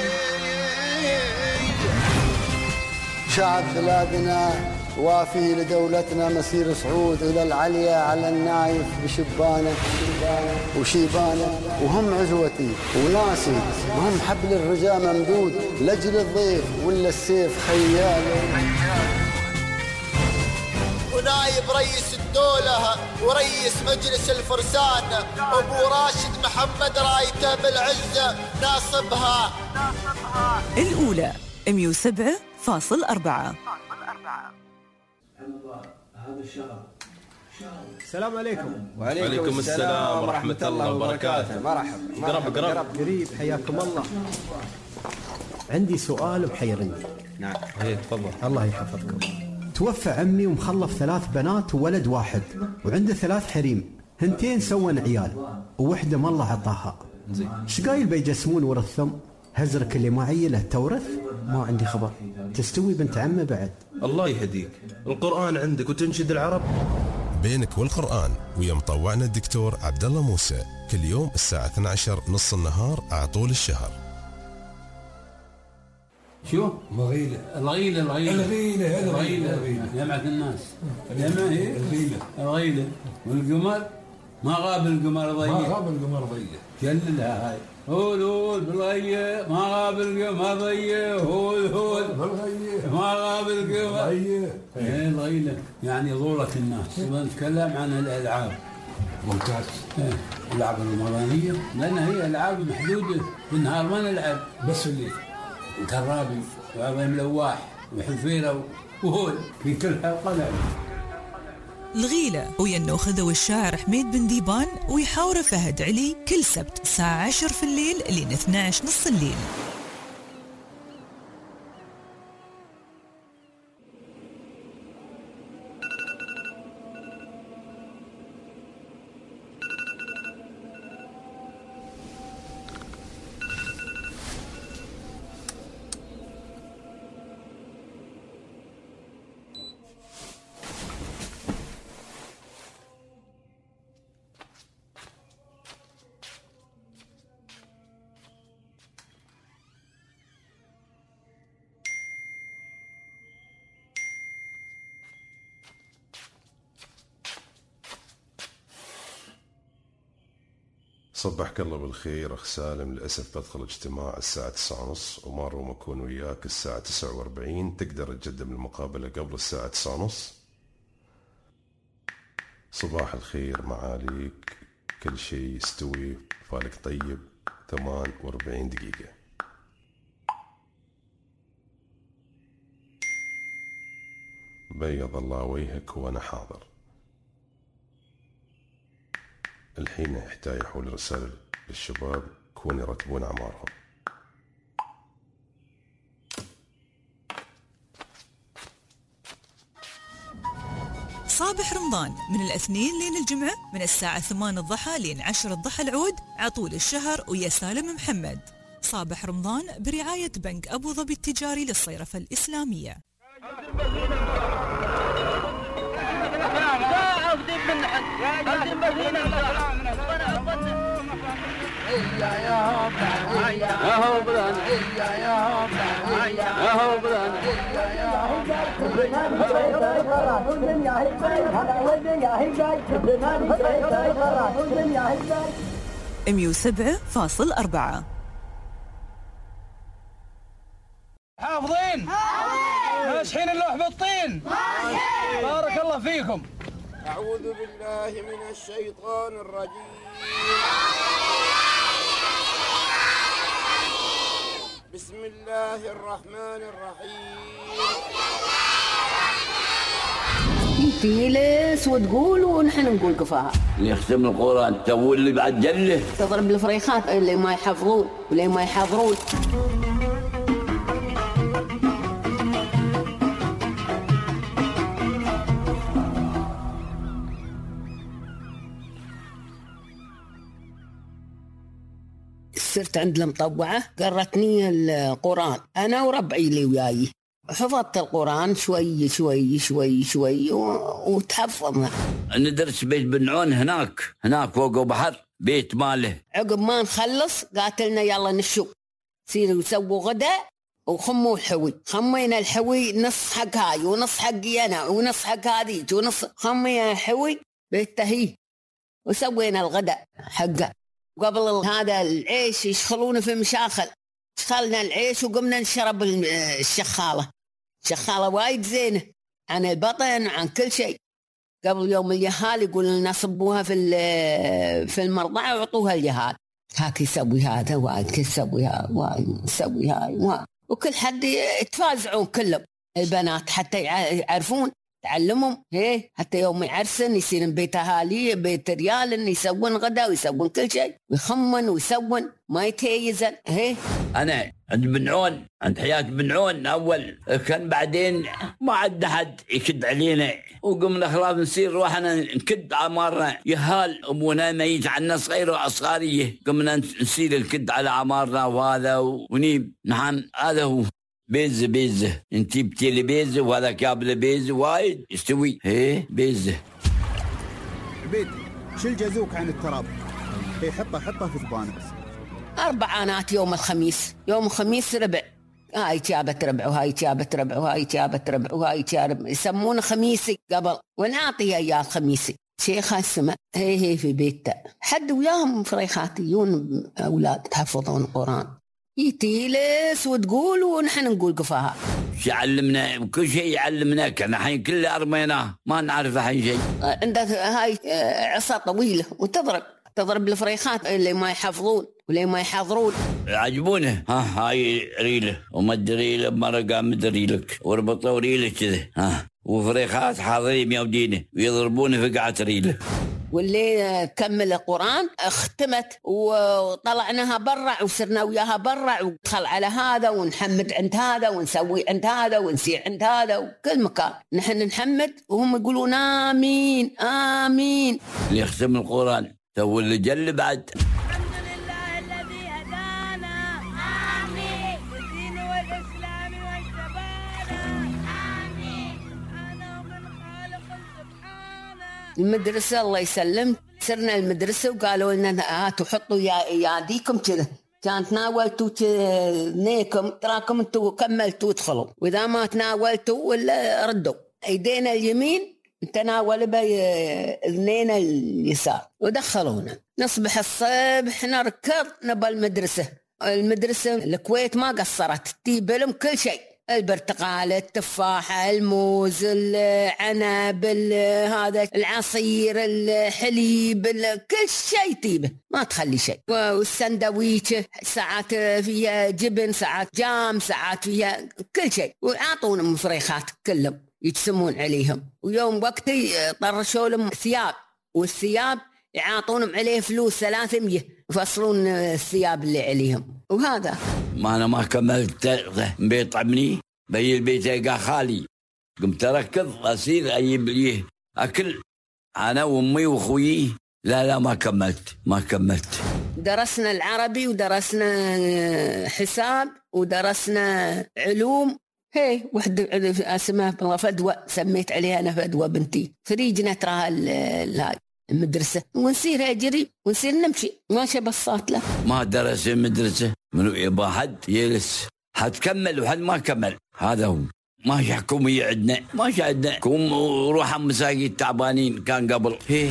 شعب بلادنا وافي لدولتنا مسير صعود إلى العليا على النايف بشبانه وشيبانه وهم عزوتي وناسي وهم حبل الرجاء ممدود لجل الضيف ولا السيف خياله. ونايب رئيس الدولة ورئيس مجلس الفرسان أبو راشد محمد رايته بالعزة ناصبها. الأولى مية وسبعة فاصل أربعة. هذا الشهر السلام عليكم. وعليكم السلام ورحمة الله وبركاته. مرحبا. قرب قرب قريب حياكم الله. عندي سؤال محيرني. نعم هي تفضل. الله يحفظكم. توفى عمي ومخلف ثلاث بنات وولد واحد وعنده ثلاث حريم، هنتين سوون عيال ووحده ما الله عطاها. زين. ايش قايل بيجسمون ورثهم؟ هزرك اللي ما عيله تورث؟ ما عندي خبر. تستوي بنت عمه بعد. الله يهديك، القرآن عندك وتنشد العرب. بينك والقرآن ويا مطوعنا الدكتور عبد الله موسى كل يوم الساعة اثنتي عشرة نص النهار على طول الشهر. شو؟ الغيلة الغيلة الغيلة الغيلة الغيلة جمعة الناس. جمعة هي الغيلة الغيلة. والقمر ما غاب القمر ضيق. ما غاب القمر ضيق. جللها هاي. هول هول بالغية ما غاب القمر ضيق. هول هول بالغية ما غاب القمر ضيق. ايه الغيلة يعني ضورة الناس. ونتكلم عن الألعاب. ممتاز. ايه اللعبة الرمضانية لأن هي ألعاب محدودة، بالنهار ما نلعب بس الليل. كرابي وعظيم لواح وحفيرة وهول في كل حلقة لعب. الغيلة ويا النوخذة والشاعر حميد بن ديبان ويحاور فهد علي كل سبت الساعة عشرة في الليل لين اثنتي عشرة نص الليل. صبحك الله بالخير أخ سالم. للأسف بدخل اجتماع الساعة تسعة ونص وما روم أكون وياك الساعة تسعة وأربعين. تقدر تقدم المقابلة قبل الساعة تسعة ونص؟ صباح الخير معاليك، كل شيء يستوي فالك طيب. ثمانية وأربعين دقيقة. بيض الله وجهك وأنا حاضر. الحين يحتاج يحول رسالة للشباب كون يرتبون أعمارهم. صباح رمضان من الاثنين لين الجمعة من الساعة ثمانية الضحى لين عشرة الضحى العود عطول الشهر ويا سالم محمد. صباح رمضان برعاية بنك أبو ظبي التجاري للصيرفة الإسلامية. مية وسبعة فاصل أربعة. حافظين؟ ماسحين اللوح بالطين. ماشيين؟ بارك الله فيكم. أعوذ بالله من الشيطان الرجيم. بسم الله الرحمن الرحيم. تجلس وتقول ونحن نقول كفاها. اللي يختم القرآن تقول اللي بعد جله. تضرب الفريخات اللي ما يحفظون واللي ما يحضرون. صرت عند المطوعة قرتني القرآن أنا وربعي اللي وياي. حفظت القرآن شوي شوي شوي شوي وتحفظنا. ندرس بيت بن عون هناك هناك فوق بحر بيت ماله. عقب ما نخلص قاتلنا يلا نشو سيروا يسووا غدا وخموا الحوي. خمينا الحوي نص حق هاي ونص حقي أنا ونص حق هذه ونص. خمينا الحوي بالتهي وسوينا الغدا حقه. قبل هذا العيش يشخلونه في مشاخل. شخلنا العيش وقمنا نشرب الشخالة. الشخالة وايد زينة عن البطن وعن كل شيء. قبل يوم اليهال يقول لنا صبوها في في المرضعة وعطوها اليهال. هاك يسوي هذا وايد يسوي هذا وايد يسوي هاي وكل حد يتفازعون كلهم. البنات حتى يعرفون تعلمهم هي حتى يوم يعرسن يصير بيت اهالي بيت ريال يسوون غدا ويسوون كل شيء ويخمن ويسوون ما يتيزن هي. انا عند بن عون عند حياة بن عون اول كان بعدين ما عندنا حد يكد علينا وقمنا خلاص نصير روحنا نكد عمارنا. يهال ابونا ميت عنا صغير واصغاريه قمنا نصير نكد على عمارنا وهذا ونيب. نعم هذا هو بيزة بيزة انتي بتيلي بيزة وهذا كابل بيزة وايد يستوي هي بيزة. بيت شيل جازوك عن التراب. هي حطه حطه في ثبانك. أربع آنات يوم الخميس. يوم الخميس ربع. هاي جابت ربع وهاي جابت ربع وهاي جابت ربع وهاي جابت. يسمونه خميسي قبل ونعطي اياه خميسي. شيخة السماء هي هي في بيتها. حد وياهم فريخاتيون أولاد تحفظون القرآن. يتيلس وتقول ونحن نقول قفاها. يعلمنا وكل شيء يعلمنا كان حين كل أرميناه ما نعرف حين شيء. عندك هاي عصا طويلة وتضرب تضرب الفريخات اللي ما يحفظون واللي ما يحضرون. عجبونه ها هاي ريله ومد ريله بمرقة مد ريلك وربطوا ريله كذا ها وفريخات حاضرين يودينه ويضربونه في قاعة ريله. واللي كمل القرآن اختمت وطلعناها برا وصرنا وياها برا ودخل على هذا ونحمد عند هذا ونسوي عند هذا ونسير عند هذا وكل مكان نحن نحمد وهم يقولون آمين آمين. اللي يختم القرآن تو اللي جل بعد. المدرسة الله يسلم سرنا المدرسة وقالوا لنا هاتوا حطوا ياديكم كذا كان تناولتوا اثنينكم تراكم انتوا كملتوا ادخلوا واذا ما تناولتوا ولا ردوا. ايدينا اليمين تناول باذنين اليسار ودخلونا. نصبح الصبح نركض نبى المدرسة. المدرسة الكويت ما قصرت تجيب لهم كل شيء. البرتقال التفاحة الموز العنب هذا العصير الحليب كل شيء تيبه ما تخلي شيء. والسندويتش ساعات فيها جبن ساعات جام ساعات فيها كل شيء. وعطونا مفريخات كلهم يجسمون عليهم. ويوم وقتي طرشوا لهم ثياب والثياب يعطونهم عليه فلوس ثلاثمية يفصلون الثياب اللي عليهم. وهذا ما أنا ما كملت بيطعمني بي البيت يلقى خالي قمت أركض أصير أجيب ليه أكل أنا وأمي وأخوي. لا لا ما كملت ما كملت. درسنا العربي ودرسنا حساب ودرسنا علوم. هي وحدة اسمها فدوى سميت عليها أنا فدوى بنتي. فريجنا تراها الهاي المدرسة ونصير أجري ونصير نمشي ماشي بصات له. ما درس المدرسة منو يبغى حد يجلس حد كمل وحد ما كمل. هذا هو ما حكومية عندنا ما عندنا كوم وروح مساجد تعبانين كان قبل. هي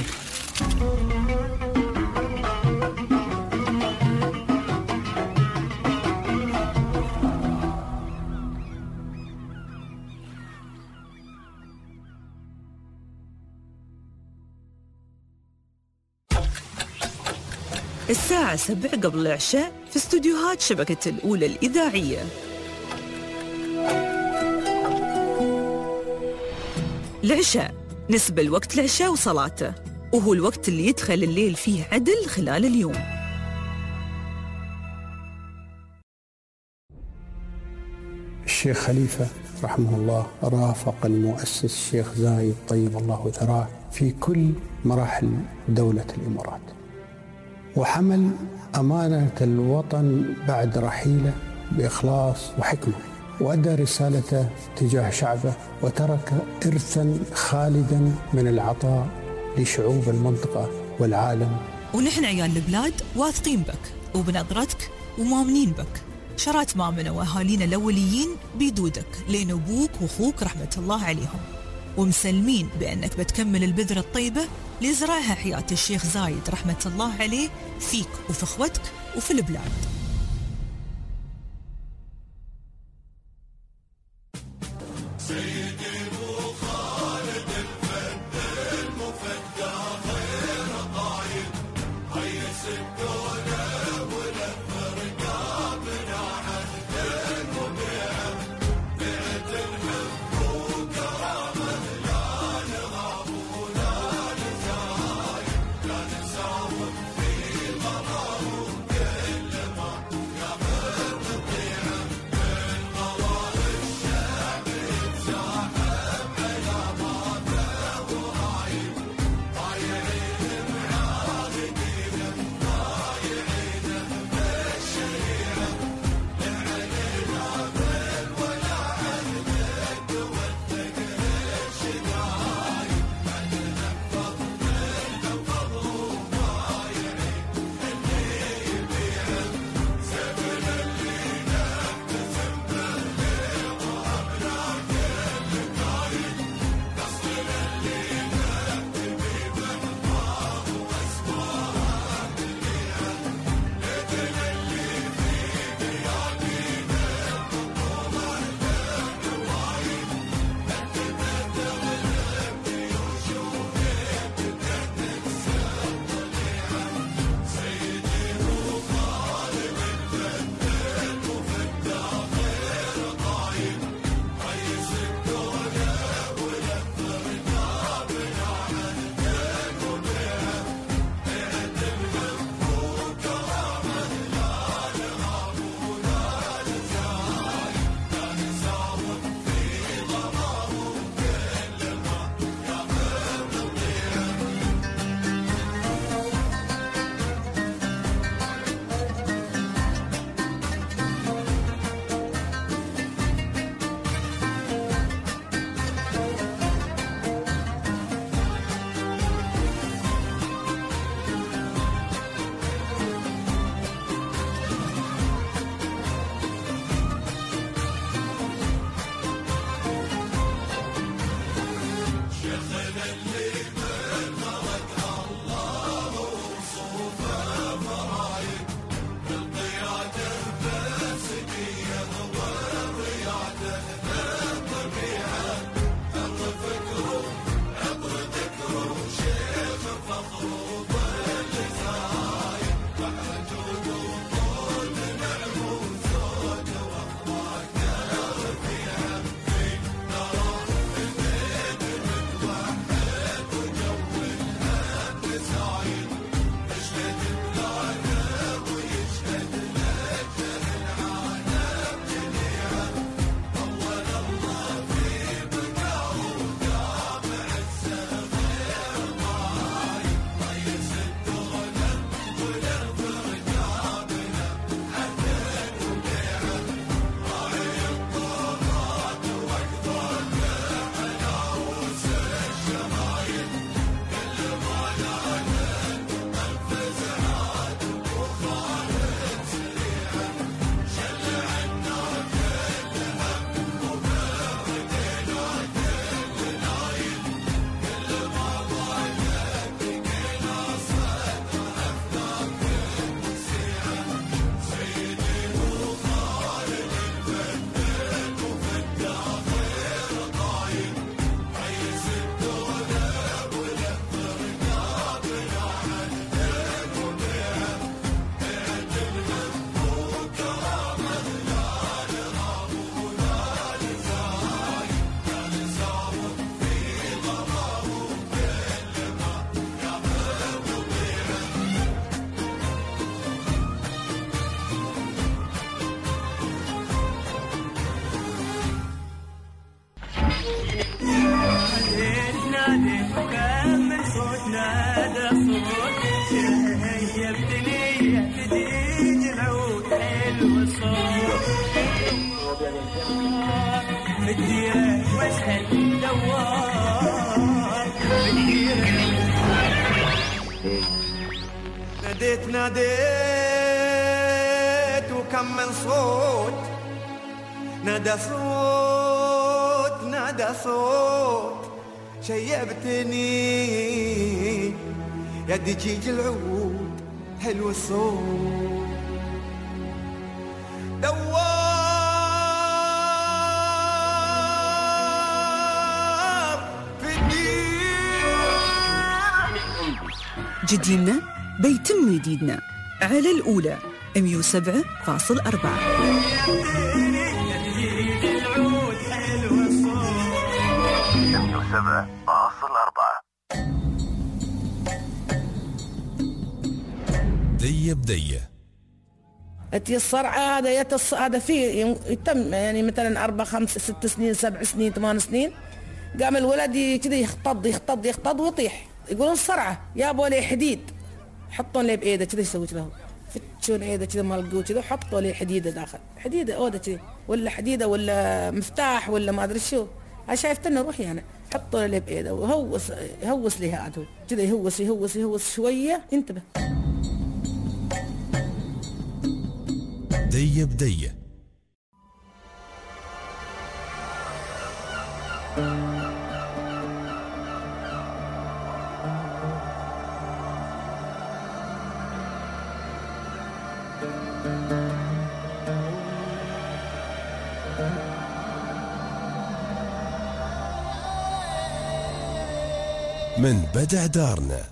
الساعة سبع قبل العشاء في استوديوهات شبكة الأولى الإذاعية. العشاء نسبة لوقت العشاء وصلاته، وهو الوقت اللي يدخل الليل فيه عدل خلال اليوم. الشيخ خليفة رحمه الله رافق المؤسس الشيخ زايد طيب الله ثراه في كل مراحل دولة الإمارات، وحمل أمانة الوطن بعد رحيله بإخلاص وحكمة، وأدى رسالته تجاه شعبه، وترك إرثا خالدا من العطاء لشعوب المنطقة والعالم. ونحن عيال البلاد واثقين بك وبنظرتك ومؤمنين بك. شرات مامنا وأهالينا الأوليين بيدودك لين أبوك وأخوك رحمة الله عليهم، ومسلمين بأنك بتكمل البذرة الطيبة اللي زرعها حياة الشيخ زايد رحمة الله عليه فيك وفي أخوتك وفي البلاد. ناديت ناديت وكم من صوت نادى صوت نادى صوت شيبتني يا دجيج العود حلو الصوت دوار في الدين. جديدنا بيتم جديدنا على الأولى مية وسبعة فاصل أربعة. مية وسبعة فاصل أربعة. دية بدية. أتي الصرعة هذا يتص هذا فيه يتم يعني مثلا أربع خمس ست سنين سبع سنين ثمان سنين قام الولد كذا يختض يختض يختض ويطيح يقولون الصرعة يابوا لي حديد حطوا لي بإيده كذا يسوي كذا فتشون ايده كذا مال القوه كذا وحطوا لي حديده داخل حديده اوده كذا ولا حديده ولا مفتاح ولا ما ادري شو انا شايفت انه روحي انا حطوا لي بايده وهوس يهوس لي هذا كذا يهوس يهوس يهوس شويه انتبه. دية بدية. من بدع دارنا.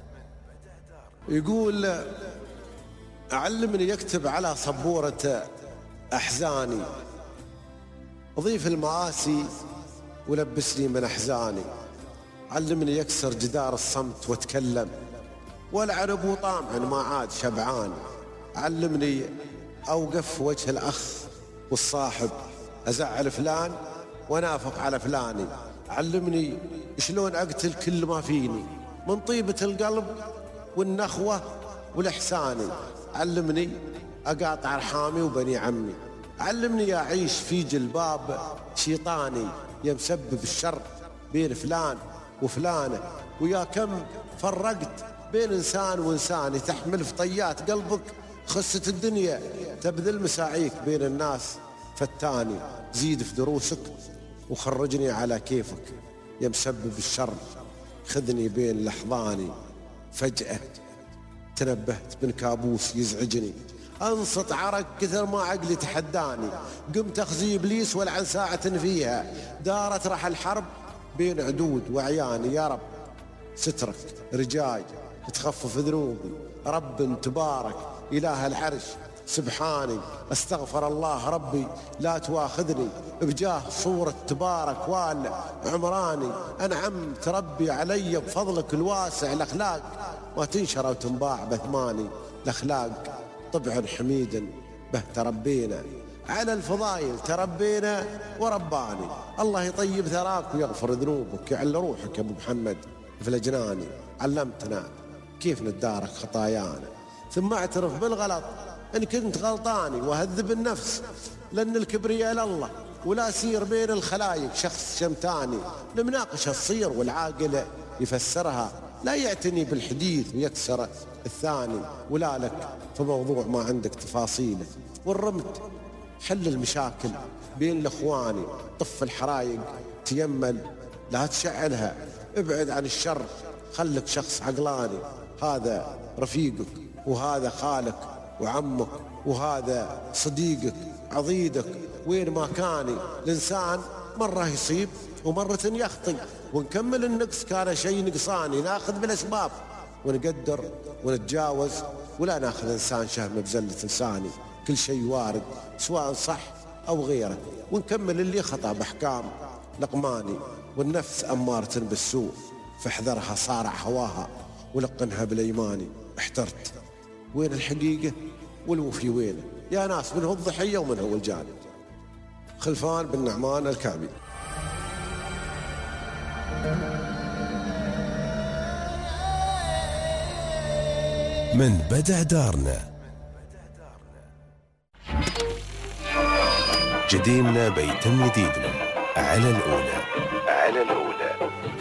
يقول علمني يكتب على صبورة أحزاني أضيف المآسي ولبسني من أحزاني علمني يكسر جدار الصمت واتكلم والعن أبو طامع ما عاد شبعان علمني أوقف وجه الأخ والصاحب أزعل فلان ونافق على فلاني علمني شلون أقتل كل ما فيني من طيبة القلب والنخوة والإحساني علمني أقاطع أرحامي وبني عمي علمني أعيش في جلباب شيطاني يمسبب الشر بين فلان وفلانة ويا كم فرقت بين إنسان وإنسان تحمل في طيات قلبك خسة الدنيا تبذل مساعيك بين الناس فتاني زيد في دروسك وخرجني على كيفك يا مسبب الشر خذني بين لحظاني فجأة تنبهت من كابوس يزعجني انصت عرق كثر ما عقلي تحداني قمت اخزي ابليس ولعن ساعة فيها دارت رح الحرب بين عدود وعياني يا رب سترك رجاي تخفف ذنوبي رب تبارك اله العرش سبحاني استغفر الله ربي لا تواخذني بجاه صورة تبارك وال عمراني انعم تربي علي بفضلك الواسع الاخلاق ما تنشر وتنباع بثماني الاخلاق طبع حميد به تربينا على الفضايل تربينا ورباني الله يطيب ثراك ويغفر ذنوبك يعل روحك يا ابو محمد في الجناني علمتنا كيف نتدارك خطايانا ثم اعترف بالغلط ان كنت غلطاني وهذب النفس لان الكبرياء لله ولا سير بين الخلايق شخص شمتاني المناقشة تصير والعاقل يفسرها لا يعتني بالحديث ويكسر الثاني ولا لك في موضوع ما عندك تفاصيله والرمت حل المشاكل بين الاخواني طف الحرايق تيمل لا تشعلها ابعد عن الشر خلك شخص عقلاني هذا رفيقك وهذا خالك وعمك وهذا صديقك عضيدك وين ما كان الإنسان مرة يصيب ومرة يخطئ ونكمل النقص كان شيء نقصاني ناخذ بالأسباب ونقدر ونتجاوز ولا ناخذ إنسان شهم بزلة لساني كل شيء وارد سواء صح أو غيره ونكمل اللي خطأ بأحكام لقماني والنفس أمارة بالسوء فاحذرها صارع هواها ولقنها بالأيماني احترت وين الحقيقة والوفي وينه يا ناس من هو الضحية ومن هو الجاني. خلفان بن نعمان الكعبي. من بدع دارنا جديمنا بيتم جديدنا. على الأولى. على الأولى.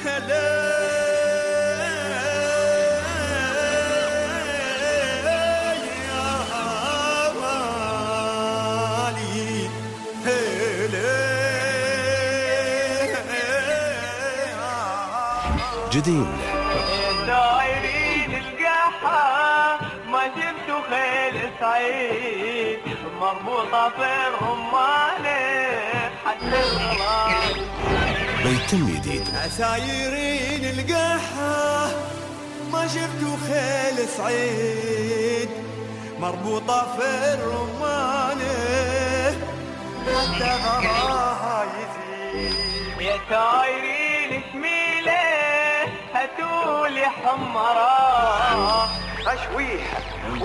جديد. دايرين القحة ما جبتوا خيل سعيد مربوطة في الرمانة حتى الغلال. بيتم جديد. عسايرين القحة ما جبتوا خيل سعيد مربوطة في الرمانة حتى غراها يزيد. يا سايرين شميلة هاتولي حمراء اشويها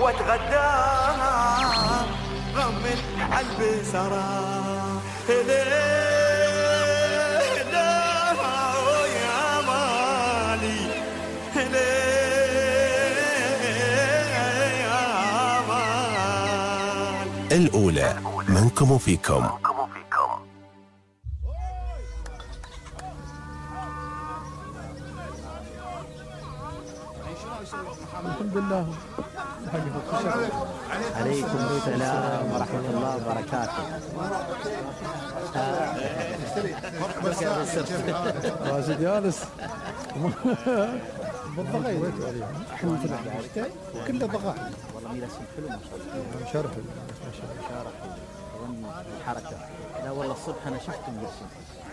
واتغداها غمل عالبسرة. ليه ليه يا مالي ليه يا مال. الأولى منكم وفيكم. الحمد لله. عليكم السلام ورحمة الله وبركاته. راشد جالس بالضغط احنا كله ضغط. والله ميلاد حلو ما شاء الله. شرح شارح الحركة. لا والله الصبح أنا شفتهم يرسم.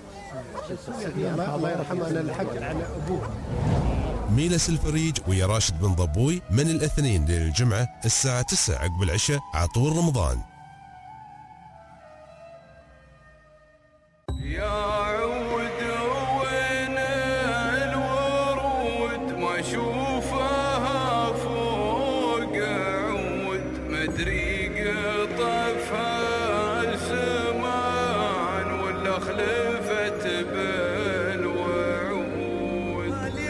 الله يرحمه أنا الحق على أبوه. ميلس الفريج ويا راشد بن ضبوي من الاثنين للجمعة الساعة تسعة عقب العشاء عطول رمضان. يا عود وين الورود ما اشوفها فوق عود مدري قطفها الزمان ولا خلفت بالوعود. مالي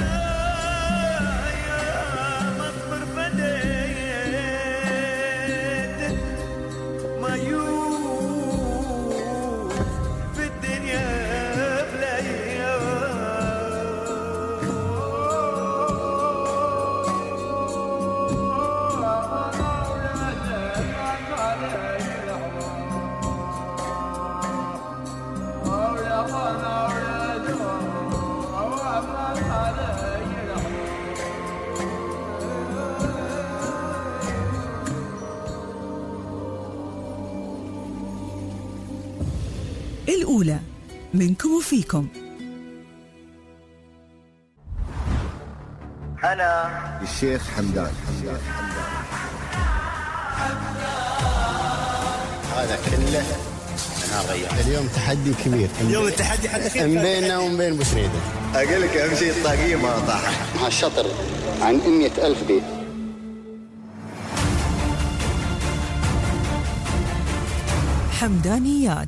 عزايا مصبر فديت ما يوم في الدنيا بلايا. الأولى منكم وفيكم. أنا الشيخ حمدان. هذا كله نهار ريان. اليوم تحدي كبير. اليوم التحدي حدك من بيننا ومن بين بوسريدة. أقول لك أهم شيء الطاقية ما طاحت. مع الشطر عن مئة ألف بيت. حمدانيات.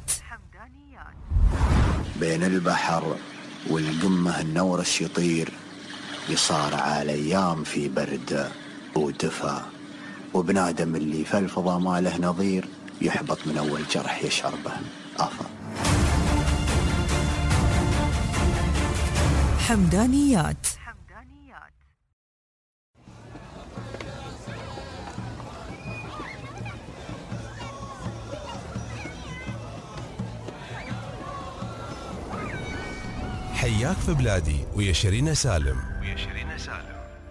بين البحر والقمة النورش يطير يصارع الأيام في برد ودفا وبنادم اللي في الفضا ما له نظير يحبط من أول جرح يشعر به أفا. حمدانيات. حياك في بلادي ويا شيرين سالم. ويا شيرين سالم.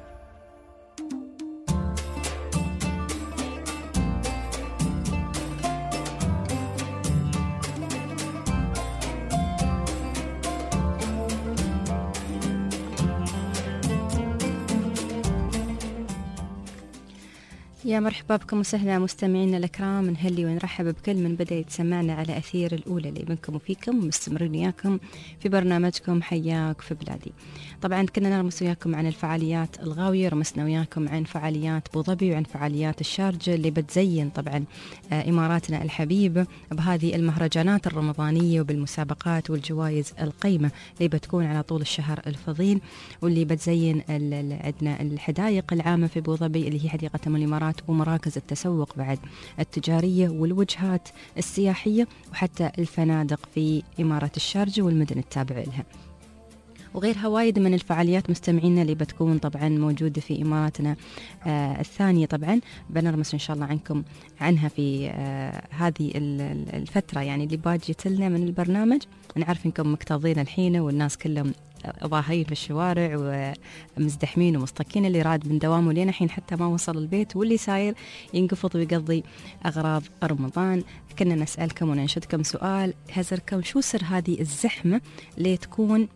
يا مرحبا بكم وسهلا مستمعينا الأكرام، نهلي ونرحب بكل من بدأ يتسمعنا على أثير الأولى اللي منكم وفيكم ومستمرين وياكم في برنامجكم حياك في بلادي. طبعا كنا نرمس وياكم عن الفعاليات الغاوية، رمسنا وياكم عن فعاليات أبو ظبي وعن فعاليات الشارجة اللي بتزين طبعا إماراتنا الحبيبة بهذه المهرجانات الرمضانية وبالمسابقات والجوائز القيمة اللي بتكون على طول الشهر الفضيل، واللي بتزين عندنا الحدائق العامة في أبو ظبي اللي هي حديقة أم الإمارات المحلات ومراكز التسوق بعد التجارية والوجهات السياحية وحتى الفنادق في إمارة الشارجة والمدن التابعة لها، وغيرها وايد من الفعاليات مستمعينا اللي بتكون طبعا موجودة في إماراتنا آه الثانية. طبعا بنرمس إن شاء الله عنكم عنها في آه هذه الفترة يعني اللي باجيت لنا من البرنامج. نعرف إنكم مكتظين الحين والناس كلهم ظاهرين في الشوارع ومزدحمين ومصطكين، اللي راد من دوامه لين الحين حتى ما وصل البيت، واللي ساير ينقفض ويقضي أغراض رمضان. كنا نسألكم وننشدكم سؤال هزركم، شو سر هذه الزحمة اللي تكون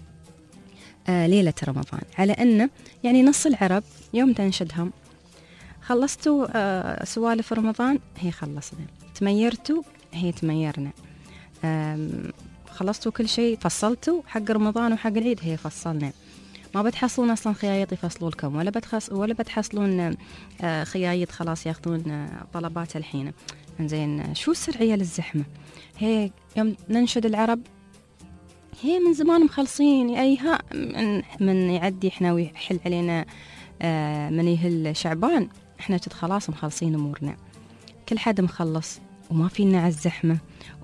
آه ليلة رمضان؟ على أن يعني نص العرب يوم تنشدهم خلصتوا آه سوالف رمضان هي خلصنا، تميرتوا هي تميرنا، خلصتوا كل شيء، فصلتوا حق رمضان وحق العيد هي فصلنا. ما بتحصلون أصلا خيايط يفصلوا لكم، ولا بتخص ولا بتحصلون آه خيايط خلاص ياخذون آه طلبات الحين. زين شو سر عيال الزحمة؟ هي يوم ننشد العرب هي من زمان مخلصين، أيها من, من يعدي إحنا ويحل علينا آه من يهل شعبان إحنا جد خلاص مخلصين أمورنا، كل حد مخلص وما فينا على الزحمة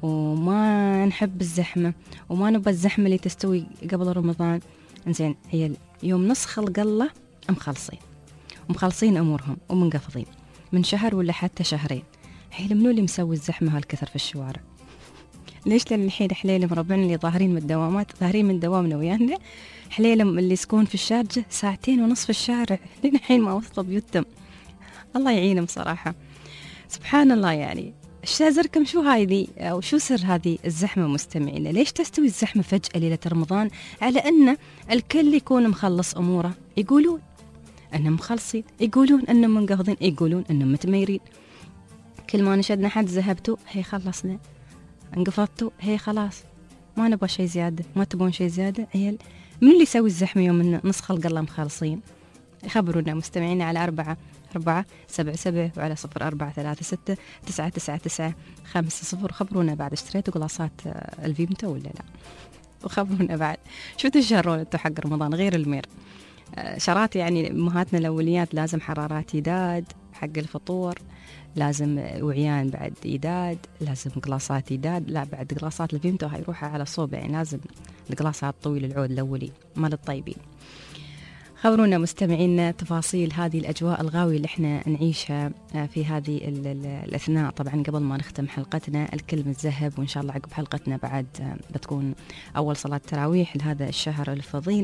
وما نحب الزحمة وما نبى الزحمة اللي تستوي قبل رمضان. إنزين عيال يوم نص خلق الله مخلصين ومخلصين أمورهم ومنقفضين من شهر ولا حتى شهرين. عيال منو اللي مسوي الزحمة هالكثر في الشوارع؟ ليش لأن الحين حليلة مربعنا اللي ظاهرين من الدوامات ظاهرين من دوامنا ويانا، حليلة اللي يسكون في الشارجة ساعتين ونص في الشارع لين الحين ما وصلوا بيوتهم. الله يعينهم صراحة، سبحان الله. يعني شازركم شو هذه أو شو سر هذه الزحمة مستمعين؟ ليش تستوي الزحمة فجأة ليلة رمضان على أن الكل يكون مخلص أموره؟ يقولون أنهم مخلصين، يقولون أنهم منقفضين، يقولون أنهم متميرين. كل ما نشدنا حد ذهبتوا هي خلصنا، انقفضتوا هي خلاص ما نبغى شيء زيادة، ما تبون شيء زيادة. عيال من اللي يسوي الزحمة يوم نص خلق الله مخلصين؟ خبرونا مستمعينا على أربعة أربعة سبعة سبعة وعلى صفر أربعة ثلاثة ستة تسعة تسعة تسعة خمسة صفر. خبرونا بعد اشتريتوا قلاصات الفيمتو ولا لا؟ وخبرونا بعد شو تشهرون انتوا حق رمضان غير المير؟ شرات يعني امهاتنا الاوليات لازم حرارات يداد حق الفطور، لازم وعيان بعد يداد، لازم قلاصات يداد. لا بعد قلاصات الفيمتو هاي روحها على صوب، يعني لازم القلاصات طويل العود الاولي مال الطيبين. خبرونا مستمعينا تفاصيل هذه الأجواء الغاوية اللي احنا نعيشها في هذه الأثناء. طبعا قبل ما نختم حلقتنا الكل متذهب، وإن شاء الله عقب حلقتنا بعد بتكون أول صلاة تراويح لهذا الشهر الفضيل.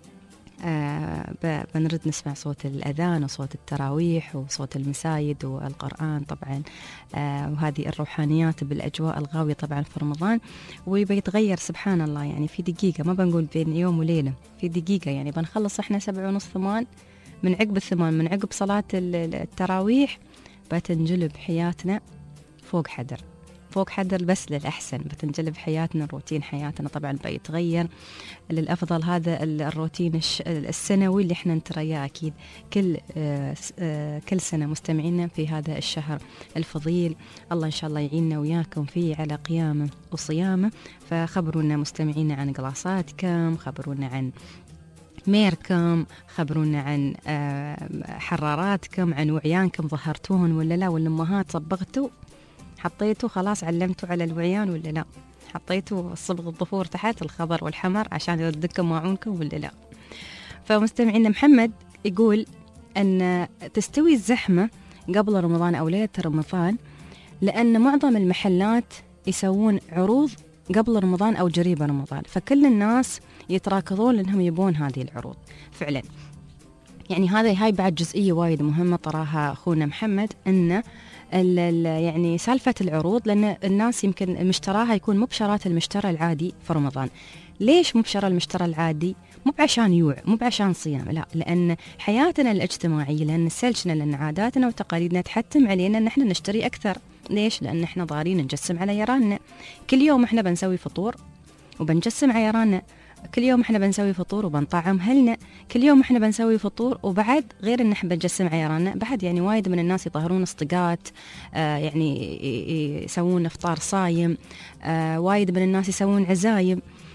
آه بنرد نسمع صوت الأذان وصوت التراويح وصوت المسايد والقرآن طبعا، آه وهذه الروحانيات بالأجواء الغاوية طبعا في رمضان. وبيتغير سبحان الله يعني في دقيقة، ما بنقول بين يوم وليلة، في دقيقة يعني بنخلص احنا سبع ونص ثمان، من عقب الثمان من عقب صلاة التراويح بتنجلب حياتنا فوق حدر فوق حدر بس للأحسن. بتنجلب حياتنا، روتين حياتنا طبعا بيتغير للأفضل. هذا الروتين السنوي اللي احنا نترياه أكيد كل آه آه كل سنة مستمعينا في هذا الشهر الفضيل. الله إن شاء الله يعيننا وياكم فيه على قيامه وصيامه. فخبرونا مستمعينا عن قلاصاتكم، خبرونا عن ميركم، خبرونا عن حراراتكم، عن وعيانكم ظهرتوهن ولا لا، والأمهات صبغتوا حطيتوا خلاص علمتوا على الوعيان ولا لا، حطيتوا صبغ الظفور تحت الخضر والحمر عشان يردكم معونكم ولا لا. فمستمعين محمد يقول أن تستوي الزحمة قبل رمضان أو ليلة رمضان لأن معظم المحلات يسوون عروض قبل رمضان أو جريب رمضان، فكل الناس يتراكضون لأنهم يبون هذه العروض فعلا. يعني هذا هاي بعد جزئية وايد مهمة طراها أخونا محمد، أن ال ال يعني سالفة العروض، لأن الناس يمكن مشتراها يكون مو بشرات المشترى العادي في رمضان. ليش مو بشرى المشترى العادي؟ مو بعشان يوع، مو بعشان صيام، لا، لأن حياتنا الاجتماعية، لأن سلشنا، لأن عاداتنا وتقاليدنا تحتم علينا أن احنا نشتري أكثر. ليش؟ لأن احنا ضارين نجسم على يراننا. كل يوم احنا بنسوي فطور وبنجسم على يراننا، كل يوم احنا بنسوي فطور وبنطعم اهلنا، كل يوم احنا بنسوي فطور، وبعد غير ان احنا بنجسم عيارنا بعد يعني وايد من الناس يطهرون اصطقات، آه يعني يسوون افطار صايم، آه وايد من الناس يسوون عزايم.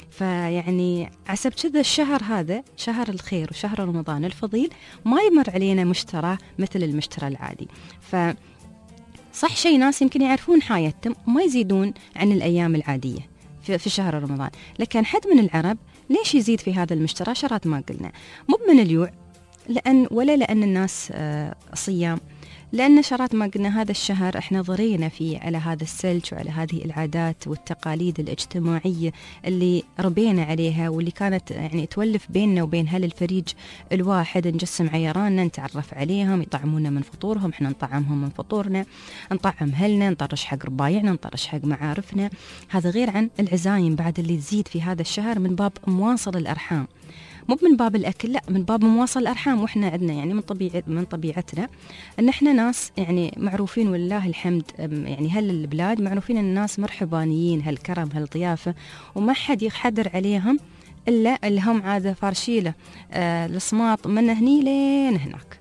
فيعني عسب كذا الشهر هذا شهر الخير وشهر رمضان الفضيل ما يمر علينا مشترى مثل المشترى العادي. ف صح شيء ناس يمكن يعرفون حياتهم وما يزيدون عن الأيام العادية في, في شهر رمضان، لكن حد من العرب ليش يزيد في هذا المشترى؟ شرات ما قلنا، مو من اليوع لأن ولا لأن الناس آه صيام، لأن شرات ما قلنا هذا الشهر احنا ضرينا فيه على هذا السلج وعلى هذه العادات والتقاليد الاجتماعية اللي ربينا عليها واللي كانت يعني تولف بيننا وبين هل الفريج الواحد، نجسم عيراننا، نتعرف عليهم، يطعمونا من فطورهم، احنا نطعمهم من فطورنا، نطعم هلنا، نطرش حق ربايعنا، نطرش حق معارفنا. هذا غير عن العزايم بعد اللي تزيد في هذا الشهر من باب مواصل الأرحام، مو من باب الأكل، لا من باب مواصل الأرحام. وإحنا عندنا يعني من طبيعة من طبيعتنا أن إحنا ناس يعني معروفين ولله الحمد، يعني هل البلاد معروفين أن الناس مرحبانيين، هالكرم هالضيافة، وما حد يحدر عليهم إلا اللي هم عادة فارشيلة آه الصماط من هني لين هناك.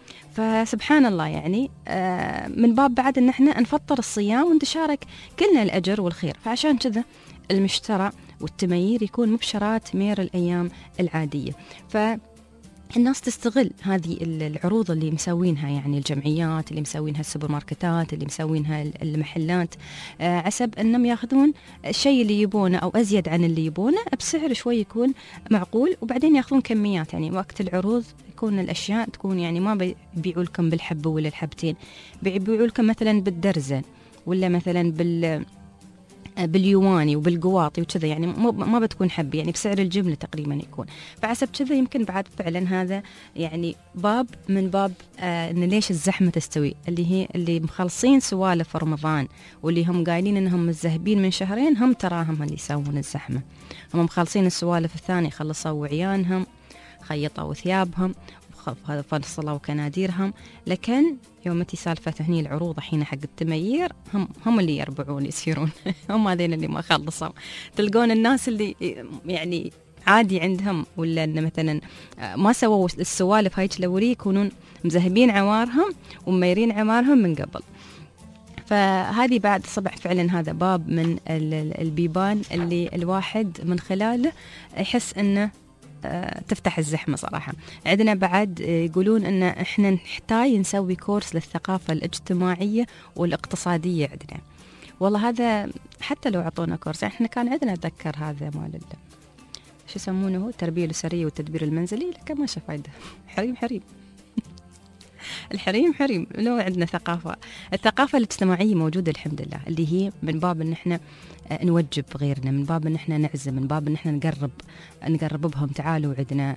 فسبحان الله يعني آه من باب بعد أن إحنا نفطر الصيام ونتشارك كلنا الأجر والخير. فعشان كذا المشترى والتميير يكون مبشرات مير الأيام العادية. فالناس تستغل هذه العروض اللي مسوينها يعني الجمعيات، اللي مسوينها السوبر ماركتات، اللي مسوينها المحلات، آه عسب أنهم ياخذون الشيء اللي يبونه أو أزيد عن اللي يبونه بسعر شوي يكون معقول، وبعدين ياخذون كميات. يعني وقت العروض يكون الأشياء تكون يعني ما بيبيعوا لكم بالحبة ولا الحبتين، بيبيعوا لكم مثلا بالدرزن ولا مثلا بال باليواني وبالقواطي وكذا، يعني ما بتكون حب، يعني بسعر الجملة تقريبا يكون. فعسب كذا يمكن بعد فعلا هذا يعني باب من باب آه إن ليش الزحمة تستوي، اللي هي اللي مخلصين سوالف رمضان واللي هم قايلين إنهم متذهبين من شهرين، هم تراهم اللي يسوون الزحمة، هم مخلصين السوالف الثانية، خلصوا عيانهم، خيطوا ثيابهم، فصلوا كناديرهم، لكن يوم تي سالفة هني العروض حين حق التميير هم هم اللي يربعون يصيرون هم هذين اللي ما خلصوا. تلقون الناس اللي يعني عادي عندهم ولا إن مثلا ما سووا السوالف هاي الأولية يكونون مذهبين عوارهم وميرين عمارهم من قبل. فهذه بعد صبح فعلا هذا باب من البيبان اللي الواحد من خلاله يحس إنه تفتح الزحمة صراحة. عندنا بعد يقولون أن إحنا نحتاج نسوي كورس للثقافة الاجتماعية والاقتصادية عندنا. والله هذا حتى لو عطونا كورس، إحنا كان عندنا أتذكر هذا مال شو يسمونه التربية الأسرية والتدبير المنزلي، لكن ما شاف فايدة. حريم حريم الحريم حريم. لو عندنا ثقافة، الثقافة الاجتماعية موجودة الحمد لله، اللي هي من باب ان احنا نوجب غيرنا، من باب ان احنا نعزم، من باب ان احنا نقرب نقرب بهم، تعالوا عندنا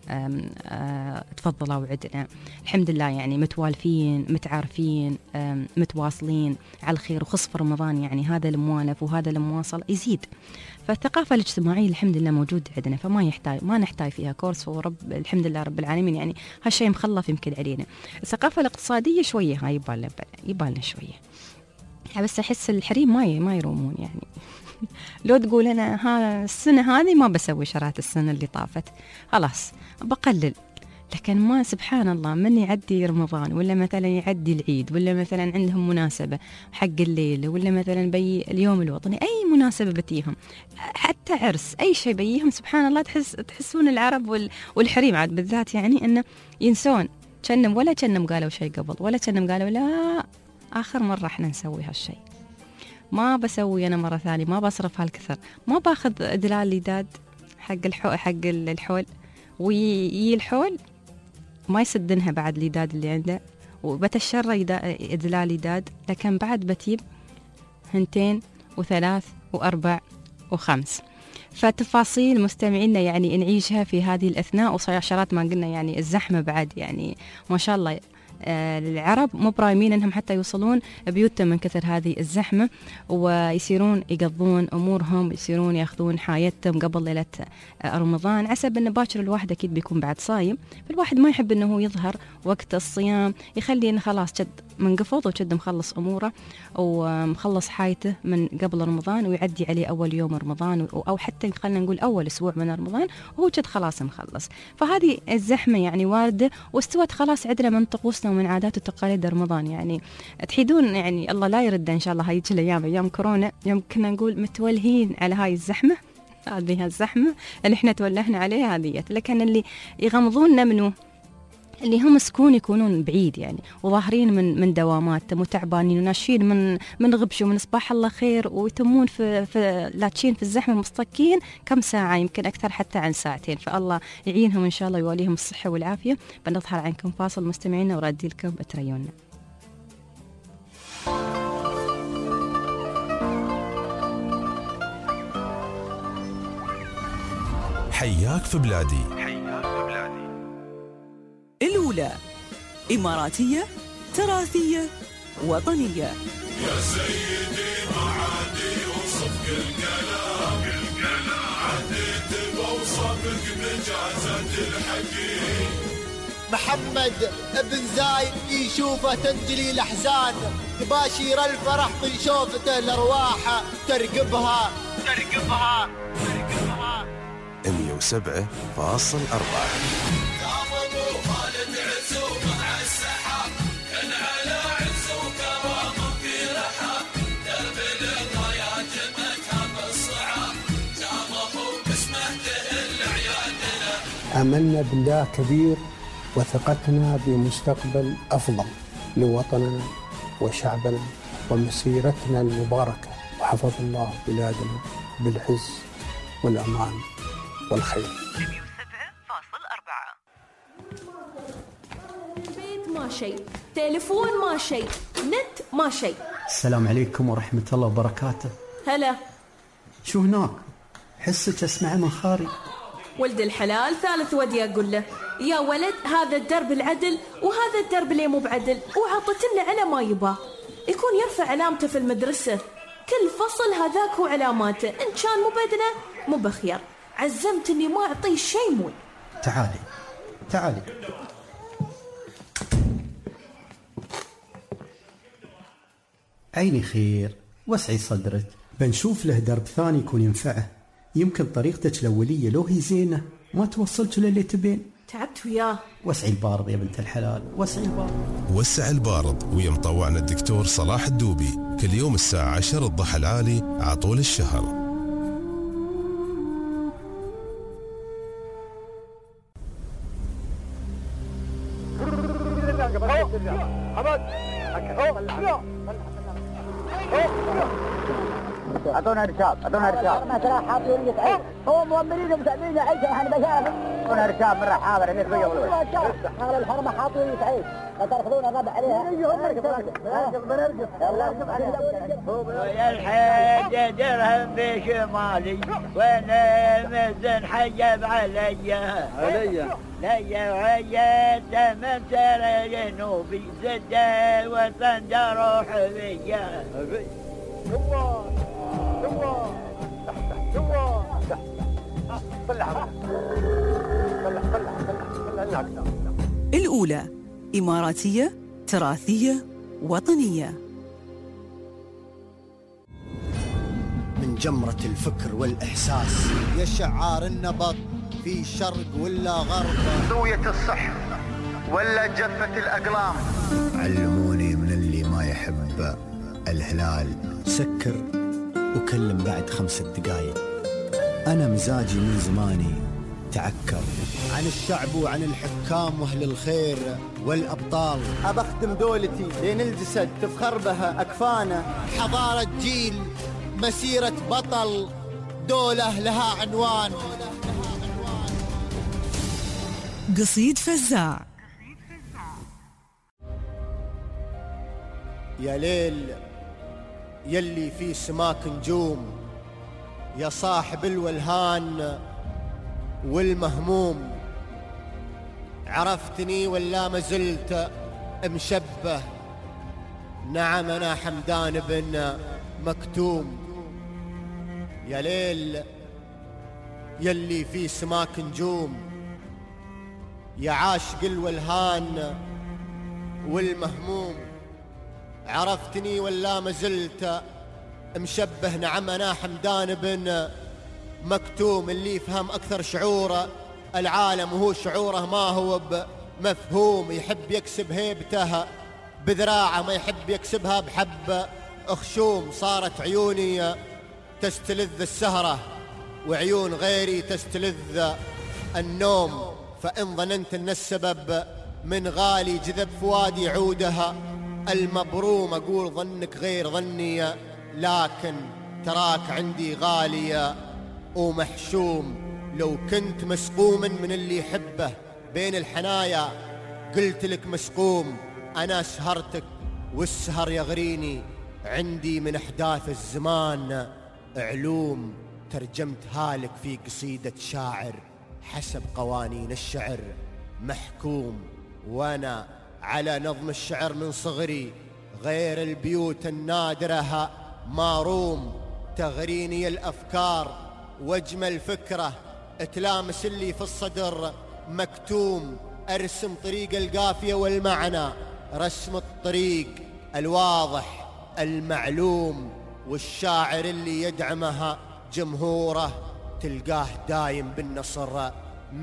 تفضلوا عندنا. الحمد لله يعني متوالفين متعارفين متواصلين على الخير، وخص في رمضان يعني هذا الموالف وهذا المواصل يزيد. فالثقافة الاجتماعية الحمد لله موجودة عندنا، فما يحتاج ما نحتاج فيها كورس، ورب الحمد لله رب العالمين يعني هالشيء مخلف يمكن علينا. الثقافة الاقتصادية شوية هاي يبالنا يبالنا شوية، بس أحس الحريم ما ما يرومون يعني لو تقول أنا ها السنة هذه ما بسوي شرات السنة اللي طافت خلاص بقلل، لكن ما سبحان الله من يعدي رمضان ولا مثلا يعدي العيد ولا مثلا عندهم مناسبة حق الليل ولا مثلا بي اليوم الوطني، أي مناسبة بتيهم حتى عرس أي شيء بيهم، سبحان الله تحس تحسون العرب والحريم عاد بالذات يعني إنه ينسون كنم ولا كنم قالوا شيء قبل ولا كنم قالوا لا آخر مرة إحنا نسوي هالشيء، ما بسوي أنا مرة ثانية، ما بصرف هالكثر، ما باخذ دلال ليداد حق الحول حق الحول ويي الحول ما يسدنها بعد ليداد اللي عنده، وبتشرى دلال ليداد، لكن بعد بتيب هنتين وثلاث وأربع وخمس. فتفاصيل مستمعينا يعني نعيشها في هذه الأثناء، وصياشرات ما قلنا يعني الزحمة بعد يعني ما شاء الله العرب مو برايمين انهم حتى يوصلون بيوتهم من كثر هذه الزحمه، ويصيرون يقضون امورهم، يصيرون ياخذون حاجتهم قبل ليله رمضان، عسب ان باكر الواحد اكيد بيكون بعد صايم، فالواحد ما يحب انه يظهر وقت الصيام، يخلي انه خلاص جد منقفض وجد مخلص اموره ومخلص حاجته من قبل رمضان، ويعدي عليه اول يوم رمضان او حتى خلينا نقول اول اسبوع من رمضان وهو جد خلاص مخلص. فهذه الزحمه يعني وارده واستوت خلاص عندنا من طقوسنا ومن عادات وتقاليد رمضان، يعني تحيدون يعني الله لا يرد ان شاء الله هاي الايام ايام كورونا يوم كنا نقول متولهين على هاي الزحمه هذه الزحمة اللي احنا تولهنا عليها هذه، لكن اللي يغمضوننا منه اللي هم سكون يكونون بعيد يعني وظاهرين من من دواماتهم وتعبانين وناشين من من غبش ومن صباح الله خير، ويتمون في, في لاتشين في الزحمه مستكين كم ساعه، يمكن اكثر حتى عن ساعتين، فالله يعينهم ان شاء الله ويوليهم الصحه والعافيه. بنظهر عنكم فاصل مستمعينا ورادي لكم تريونا. حياك في بلادي. الأولى إماراتية تراثية وطنية. يا سيدي ما عادي يوصف كل كلام، عديت بوصفك بجازة الحكيم. محمد ابن زايد يشوفه تنجلي الأحزان، تباشير الفرح من شوفته الأرواح ترقبها ترقبها ترقبها. مية وسبعة فاصل أربعة. آمنا بالله كبير وثقتنا بمستقبل أفضل لوطننا وشعبنا ومسيرتنا المباركة، وحفظ الله بلادنا بالعز والأمان والخير. بيت ما شيء، تليفون ما شيء، نت ما شيء. السلام عليكم ورحمة الله وبركاته. هلا. شو هناك؟ حسك أسمع من خاري. ولد الحلال ثالث ودي أقول له يا ولد هذا الدرب العدل وهذا الدرب اللي مو بعدل، وعطتنا على ما يباه، يكون يرفع علامته في المدرسة، كل فصل هذاك هو علاماته، إن كان مو بدنا مو بخير، عزمت إني ما أعطيه شيء مول. تعالي تعالي. عيني خير، وسعي صدرك، بنشوف له درب ثاني يكون ينفعه، يمكن طريقتك الأولية لو هي زينة ما توصلت للي تبين. تعبت وياه. وسعي البارض يا بنت الحلال، وسعي البارض. وسع البارض ويا مطوعنا الدكتور صلاح الدوبي كل يوم الساعة عشر الضحى العالي عطول الشهر. أعطونا رشاب، أعطونا رشاب. مثلا حاطين لك عيش، هو مؤمنين ومسامين عيش احنا بشاف. أعطونا رشاب من رحابة اللي تبيه والله. على الحرمة حاطين لك عيش، لا تأخذون الربع عليها. نرقب نرقب نرقب نرقب. ويا الحاج درهم في شمالي، وانا مزن حجب علي. علي. ليا ويا دم سر جنوبي، زد الوطن جروح بيا. الأولى إماراتية تراثية وطنية. من جمرة الفكر والإحساس يا شعار النبض في شرق ولا غرب، زوية الصح ولا جفة الأقلام. علموني من اللي ما يحب الهلال سكر وكلم بعد خمسة دقايق. أنا مزاجي من زماني تعكر عن الشعب وعن الحكام وأهل الخير والأبطال. أبخدم دولتي لين الجسد تفخر بها أكفانه. حضارة جيل، مسيرة بطل، دولة لها عنوان. قصيد فزاع. يا ليل يلي في سماك نجوم، يا صاحب الولهان والمهموم، عرفتني ولا ما زلت مشبه؟ نعم أنا حمدان بن مكتوم. يا ليل يلي في سماك نجوم، يا عاشق الولهان والمهموم، عرفتني ولا ما زلت مشبه؟ نعم أنا حمدان بن مكتوم. اللي يفهم أكثر شعور العالم وهو شعوره ما هو بمفهوم، يحب يكسب هيبته بذراعه، ما يحب يكسبها بحب خشوم. صارت عيوني تستلذ السهرة وعيون غيري تستلذ النوم، فإن ظننت أن السبب من غالي جذب فؤادي عودها المبروم، أقول ظنك غير ظني لكن تراك عندي غالية ومحشوم. لو كنت مسقوما من اللي يحبه بين الحنايا قلت لك مسقوم، أنا سهرتك والسهر يغريني، عندي من أحداث الزمان علوم. ترجمتها لك في قصيدة شاعر حسب قوانين الشعر محكوم، وأنا على نظم الشعر من صغري غير البيوت النادرة ماروم. تغريني الأفكار واجمل فكرة تلامس اللي في الصدر مكتوم، أرسم طريق القافية والمعنى رسم الطريق الواضح المعلوم، والشاعر اللي يدعمها جمهوره تلقاه دايم بالنصر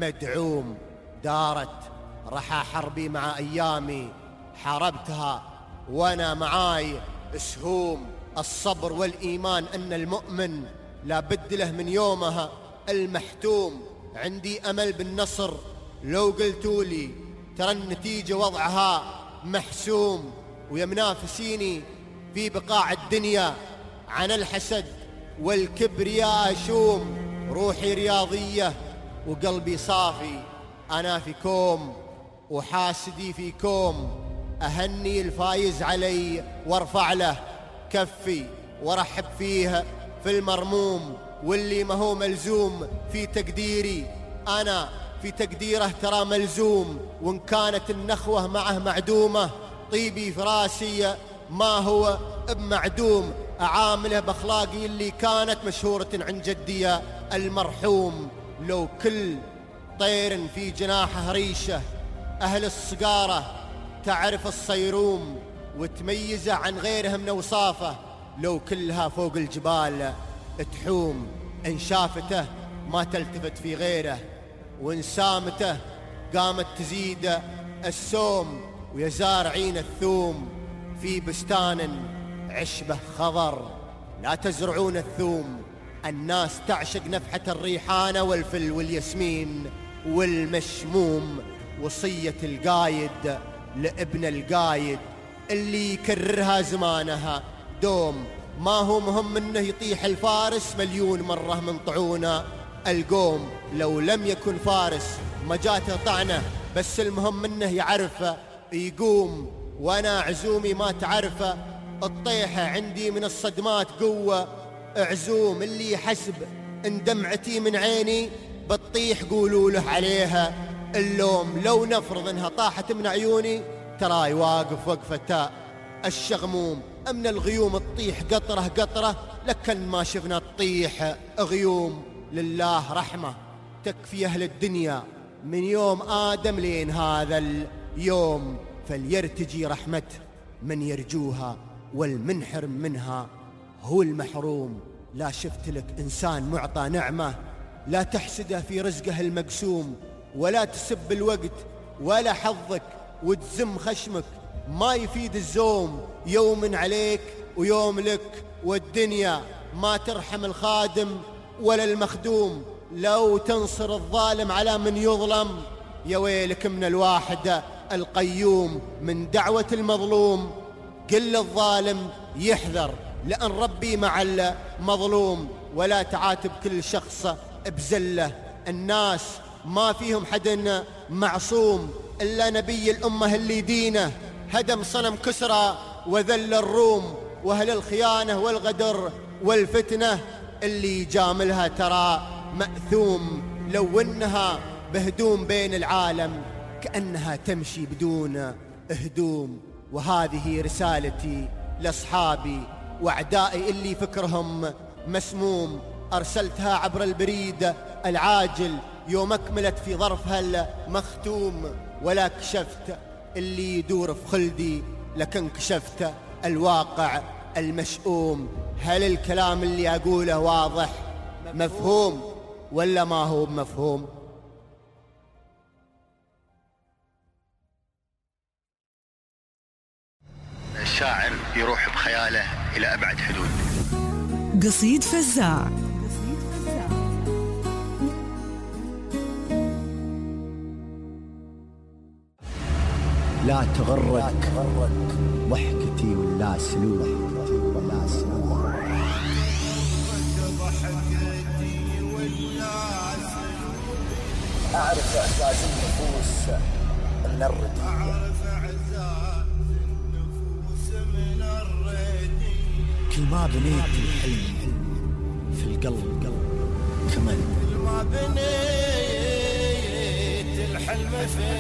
مدعوم. دارت رحى حربي مع أيامي حاربتها وأنا معاي سهوم، الصبر والإيمان أن المؤمن لا بد له من يومها المحتوم. عندي أمل بالنصر لو قلتولي ترى النتيجة وضعها محسوم، ويا منافسيني في بقاع الدنيا عن الحسد والكبرياء أشوم. روحي رياضية وقلبي صافي، أنا في كوم وحاسدي في كوم. أهني الفايز علي وارفع له كفي وارحب فيه في المرموم، واللي ما هو ملزوم في تقديري أنا في تقديره ترى ملزوم. وإن كانت النخوة معه معدومة طيبي في راسي ما هو بمعدوم، أعامله بأخلاقي اللي كانت مشهورة عن جدي المرحوم. لو كل طير في جناحه ريشة أهل الصقارة تعرف الصيروم وتميزه عن غيرها من أوصافه، لو كلها فوق الجبال تحوم. إن شافته ما تلتفت في غيره، وإن سامته قامت تزيد السوم. ويا زارعين الثوم في بستان عشبه خضر لا تزرعون الثوم، الناس تعشق نفحة الريحانة والفل والياسمين والمشموم. وصية القايد لابن القايد اللي يكررها زمانها دوم، ما هو مهم انه يطيح الفارس مليون مرة من طعونه القوم. لو لم يكن فارس ما جاته طعنه، بس المهم انه يعرفه يقوم. وانا عزومي ما تعرفه الطيحة عندي من الصدمات قوة عزوم، اللي يحسب ان دمعتي من عيني بتطيح قولوا له عليها اللوم. لو نفرض انها طاحت من عيوني تراي واقف وقفة الشغموم. أمن الغيوم تطيح قطرة قطرة لكن ما شفنا تطيح غيوم. لله رحمة تكفي أهل الدنيا من يوم آدم لين هذا اليوم، فليرتجي رحمة من يرجوها والمنحرم منها هو المحروم. لا شفت لك إنسان معطى نعمة لا تحسده في رزقه المقسوم، ولا تسب الوقت ولا حظك وتزم خشمك، ما يفيد الزوم. يوم عليك ويوم لك، والدنيا ما ترحم الخادم ولا المخدوم. لو تنصر الظالم على من يظلم يا ويلك من الواحد القيوم. من دعوة المظلوم قل الظالم يحذر، لأن ربي مع المظلوم. ولا تعاتب كل شخص بزله، الناس ما فيهم حد معصوم إلا نبي الأمة اللي دينه هدم صنم كسرى وذل الروم. وأهل الخيانة والغدر والفتنة اللي جاملها ترى مأثوم. لو إنها بهدوم بين العالم كأنها تمشي بدون هدوم. وهذه رسالتي لأصحابي وأعدائي اللي فكرهم مسموم، أرسلتها عبر البريد العاجل يوم أكملت في ظرفها المختوم. ولا كشفت اللي يدور في خلدي لكن كشفت الواقع المشؤوم. هل الكلام اللي أقوله واضح مفهوم ولا ما هو مفهوم؟ الشاعر يروح بخياله إلى أبعد حدود. قصيد فزاع لا تغرك ضحكتي ولا سلوك ولا سلوك. أعرف إعزاز النفوس من الردية، كل ما بنيت الحلم في القلب كمل، كل ما بنيت الحلم في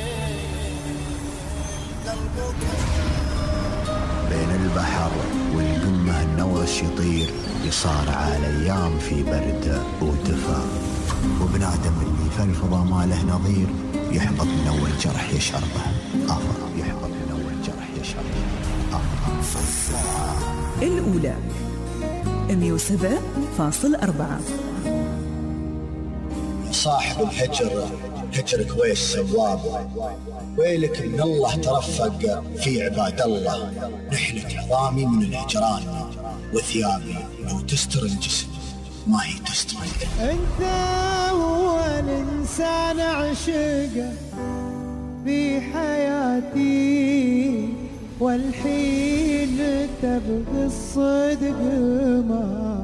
قلبك. بين البحر والقمة النورش يطير، يصارع الأيام في برد ودفا، وبنادم اللي في الفضا ما له نظير، يحبط من أول جرح يشعر به آفة، يحبط من أول جرح يشعر به آفة. الأولى مية وسبعة فاصلة أربعة. صاحب الهجر هجرك ويش سواب، ويلك من الله ترفق في عباد الله. نحلة عظامي من الهجران، وثيابي لو تستر الجسم ما هي تستر. انت هو الانسان عشقه في حياتي، والحين تبغي الصدق ما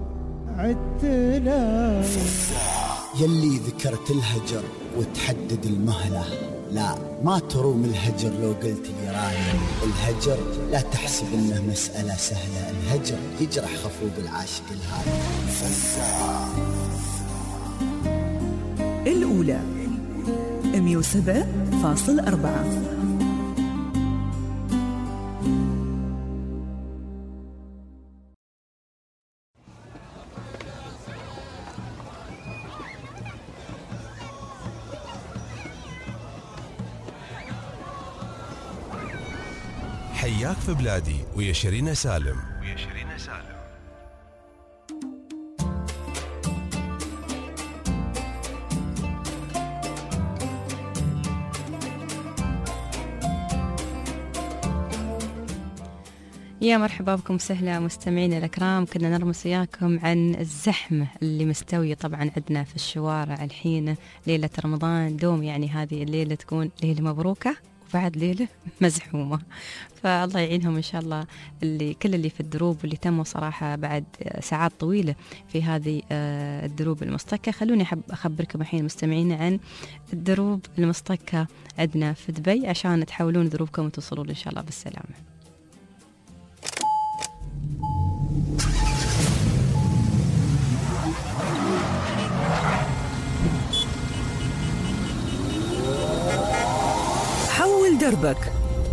عدتنا. يلي ذكرت الهجر وتحدد المهلة، لا ما تروم الهجر لو قلت لي رايم. الهجر لا تحسب انه مسألة سهلة، الهجر يجرح خفوق العاشق الهادي. الأولى مية وسبعة فاصلة أربعة. حياك في بلادي ويا شيرين سالم. ويا شيرين سالم. يا مرحبا بكم سهلا مستمعينا الأكرام. كنا نرمس وياكم عن الزحمة اللي مستوية طبعا عندنا في الشوارع الحين ليلة رمضان. دوم يعني هذه الليلة تكون ليلة مبروكة وبعد ليلة مزحومة، فالله يعينهم إن شاء الله اللي كل اللي في الدروب واللي تموا صراحة بعد ساعات طويلة في هذه الدروب المصطكة. خلوني أحب أخبركم الحين مستمعينا عن الدروب المصطكة عندنا في دبي عشان تحاولون دروبكم وتوصلون إن شاء الله بالسلامة. حول دربك.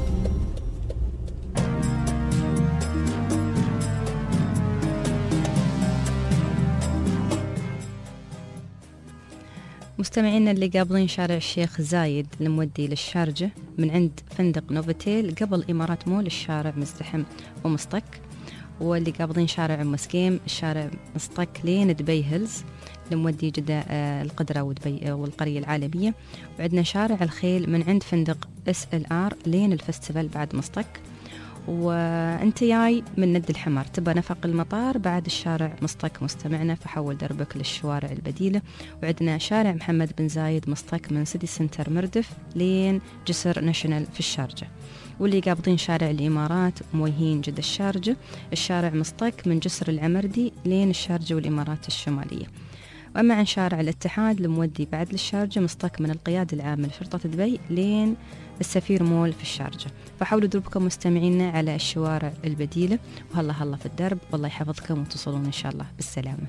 مستمعينا اللي قابلين شارع الشيخ زايد المودي للشارجة من عند فندق نوفوتيل قبل إمارات مول، الشارع مزدحم ومصطك. واللي قابلين شارع أم مسكيم الشارع مصطك لين دبي هيلز المودي جدة القدرة ودبي والقرية العالمية. وعندنا شارع الخيل من عند فندق اس ال ار لين الفستيفال بعد مصطك. وانت جاي من ند الحمر تبى نفق المطار بعد الشارع مصطك مستمعنا، فحول دربك للشوارع البديلة. وعندنا شارع محمد بن زايد مصطك من سيتي سنتر مردف لين جسر ناشونال في الشارجة. واللي قابضين شارع الإمارات مويهين جدة الشارجة الشارع مصطك من جسر العمردي لين الشارجة والإمارات الشمالية. وأما عن شارع الاتحاد المودي بعد للشارجة مصطك من القيادة العامة لشرطة دبي لين السفير مول في الشارجة. فحاولوا دروبكم مستمعينا على الشوارع البديلة، وهلا هلا في الدرب، والله يحفظكم وتصلون إن شاء الله بالسلامة.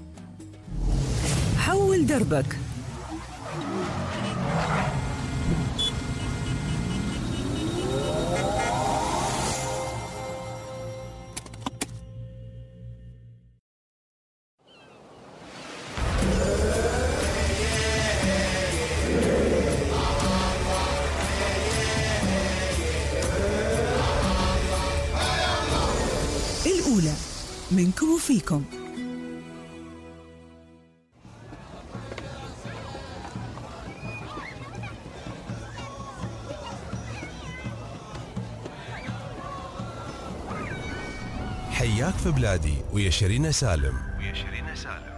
حول دربك. الأولى منكم وفيكم. حياك في بلادي ويا شيرين سالم. ويا شيرين سالم.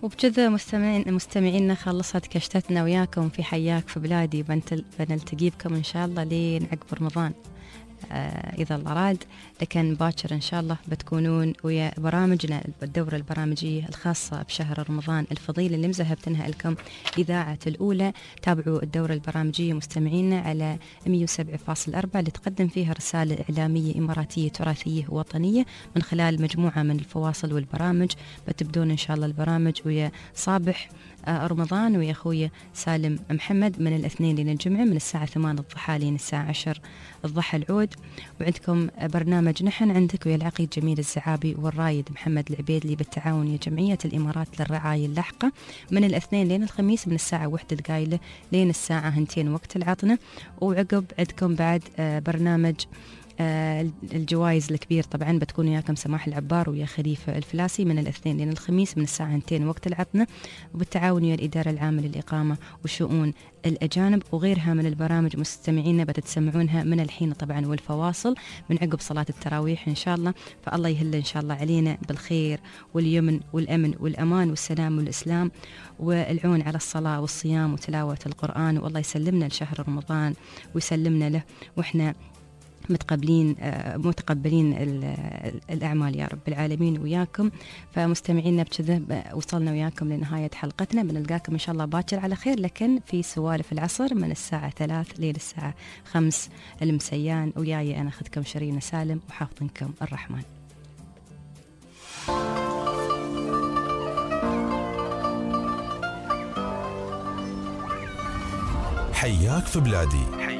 وبكذا مستمعين مستمعينا خلصت كشتتنا وياكم في حياك في بلادي. بنتل بنلتقي بكم إن شاء الله لين عقب رمضان آه إذا الله راد، لكن باكر إن شاء الله بتكونون ويا برامجنا الدورة البرامجية الخاصة بشهر رمضان الفضيل اللي مزهبتنها لكم إذاعة الأولى. تابعوا الدورة البرامجية مستمعينا على مية وسبعة فاصلة أربعة اللي تقدم فيها رسالة إعلامية إماراتية تراثية وطنية من خلال مجموعة من الفواصل والبرامج. بتبدون إن شاء الله البرامج ويا صابح آه رمضان ويا أخويا سالم محمد من الاثنين لين الجمعة من الساعة ثمانية الضحى لين الساعة عشر الضحى العود. وعندكم برنامج نحن عندك ويا العقيد جميل الزعابي والرايد محمد العبيدلي بالتعاون ويا جمعية الإمارات للرعاية اللاحقة من الاثنين لين الخميس من الساعة واحدة دقايلة لين الساعة هنتين وقت العطنة. وعقب عندكم بعد آه برنامج آه الجوائز الكبير طبعا بتكون وياكم سماح العبار ويا خليفة الفلاسي من الاثنين لين الخميس من الساعة هنتين وقت العطنة، وبالتعاون ويا الإدارة العامة للإقامة وشؤون الأجانب وغيرها من البرامج مستمعينا بتتسمعونها من الحين طبعا والفواصل من عقب صلاة التراويح إن شاء الله. فالله يهل إن شاء الله علينا بالخير واليمن والأمن والأمان والسلام والإسلام والعون على الصلاة والصيام وتلاوة القرآن، والله يسلمنا لشهر رمضان ويسلمنا له وإحنا متقبلين متقبلين الأعمال يا رب العالمين وياكم. فمستمعينا بكذا وصلنا وياكم لنهاية حلقتنا. بنلقاكم إن شاء الله باكر على خير، لكن في سوالف العصر من الساعة ثلاث ليل الساعة خمس المسيان. وياي أنا أخذكم شيرين سالم وحافظكم الرحمن. حياك في بلادي.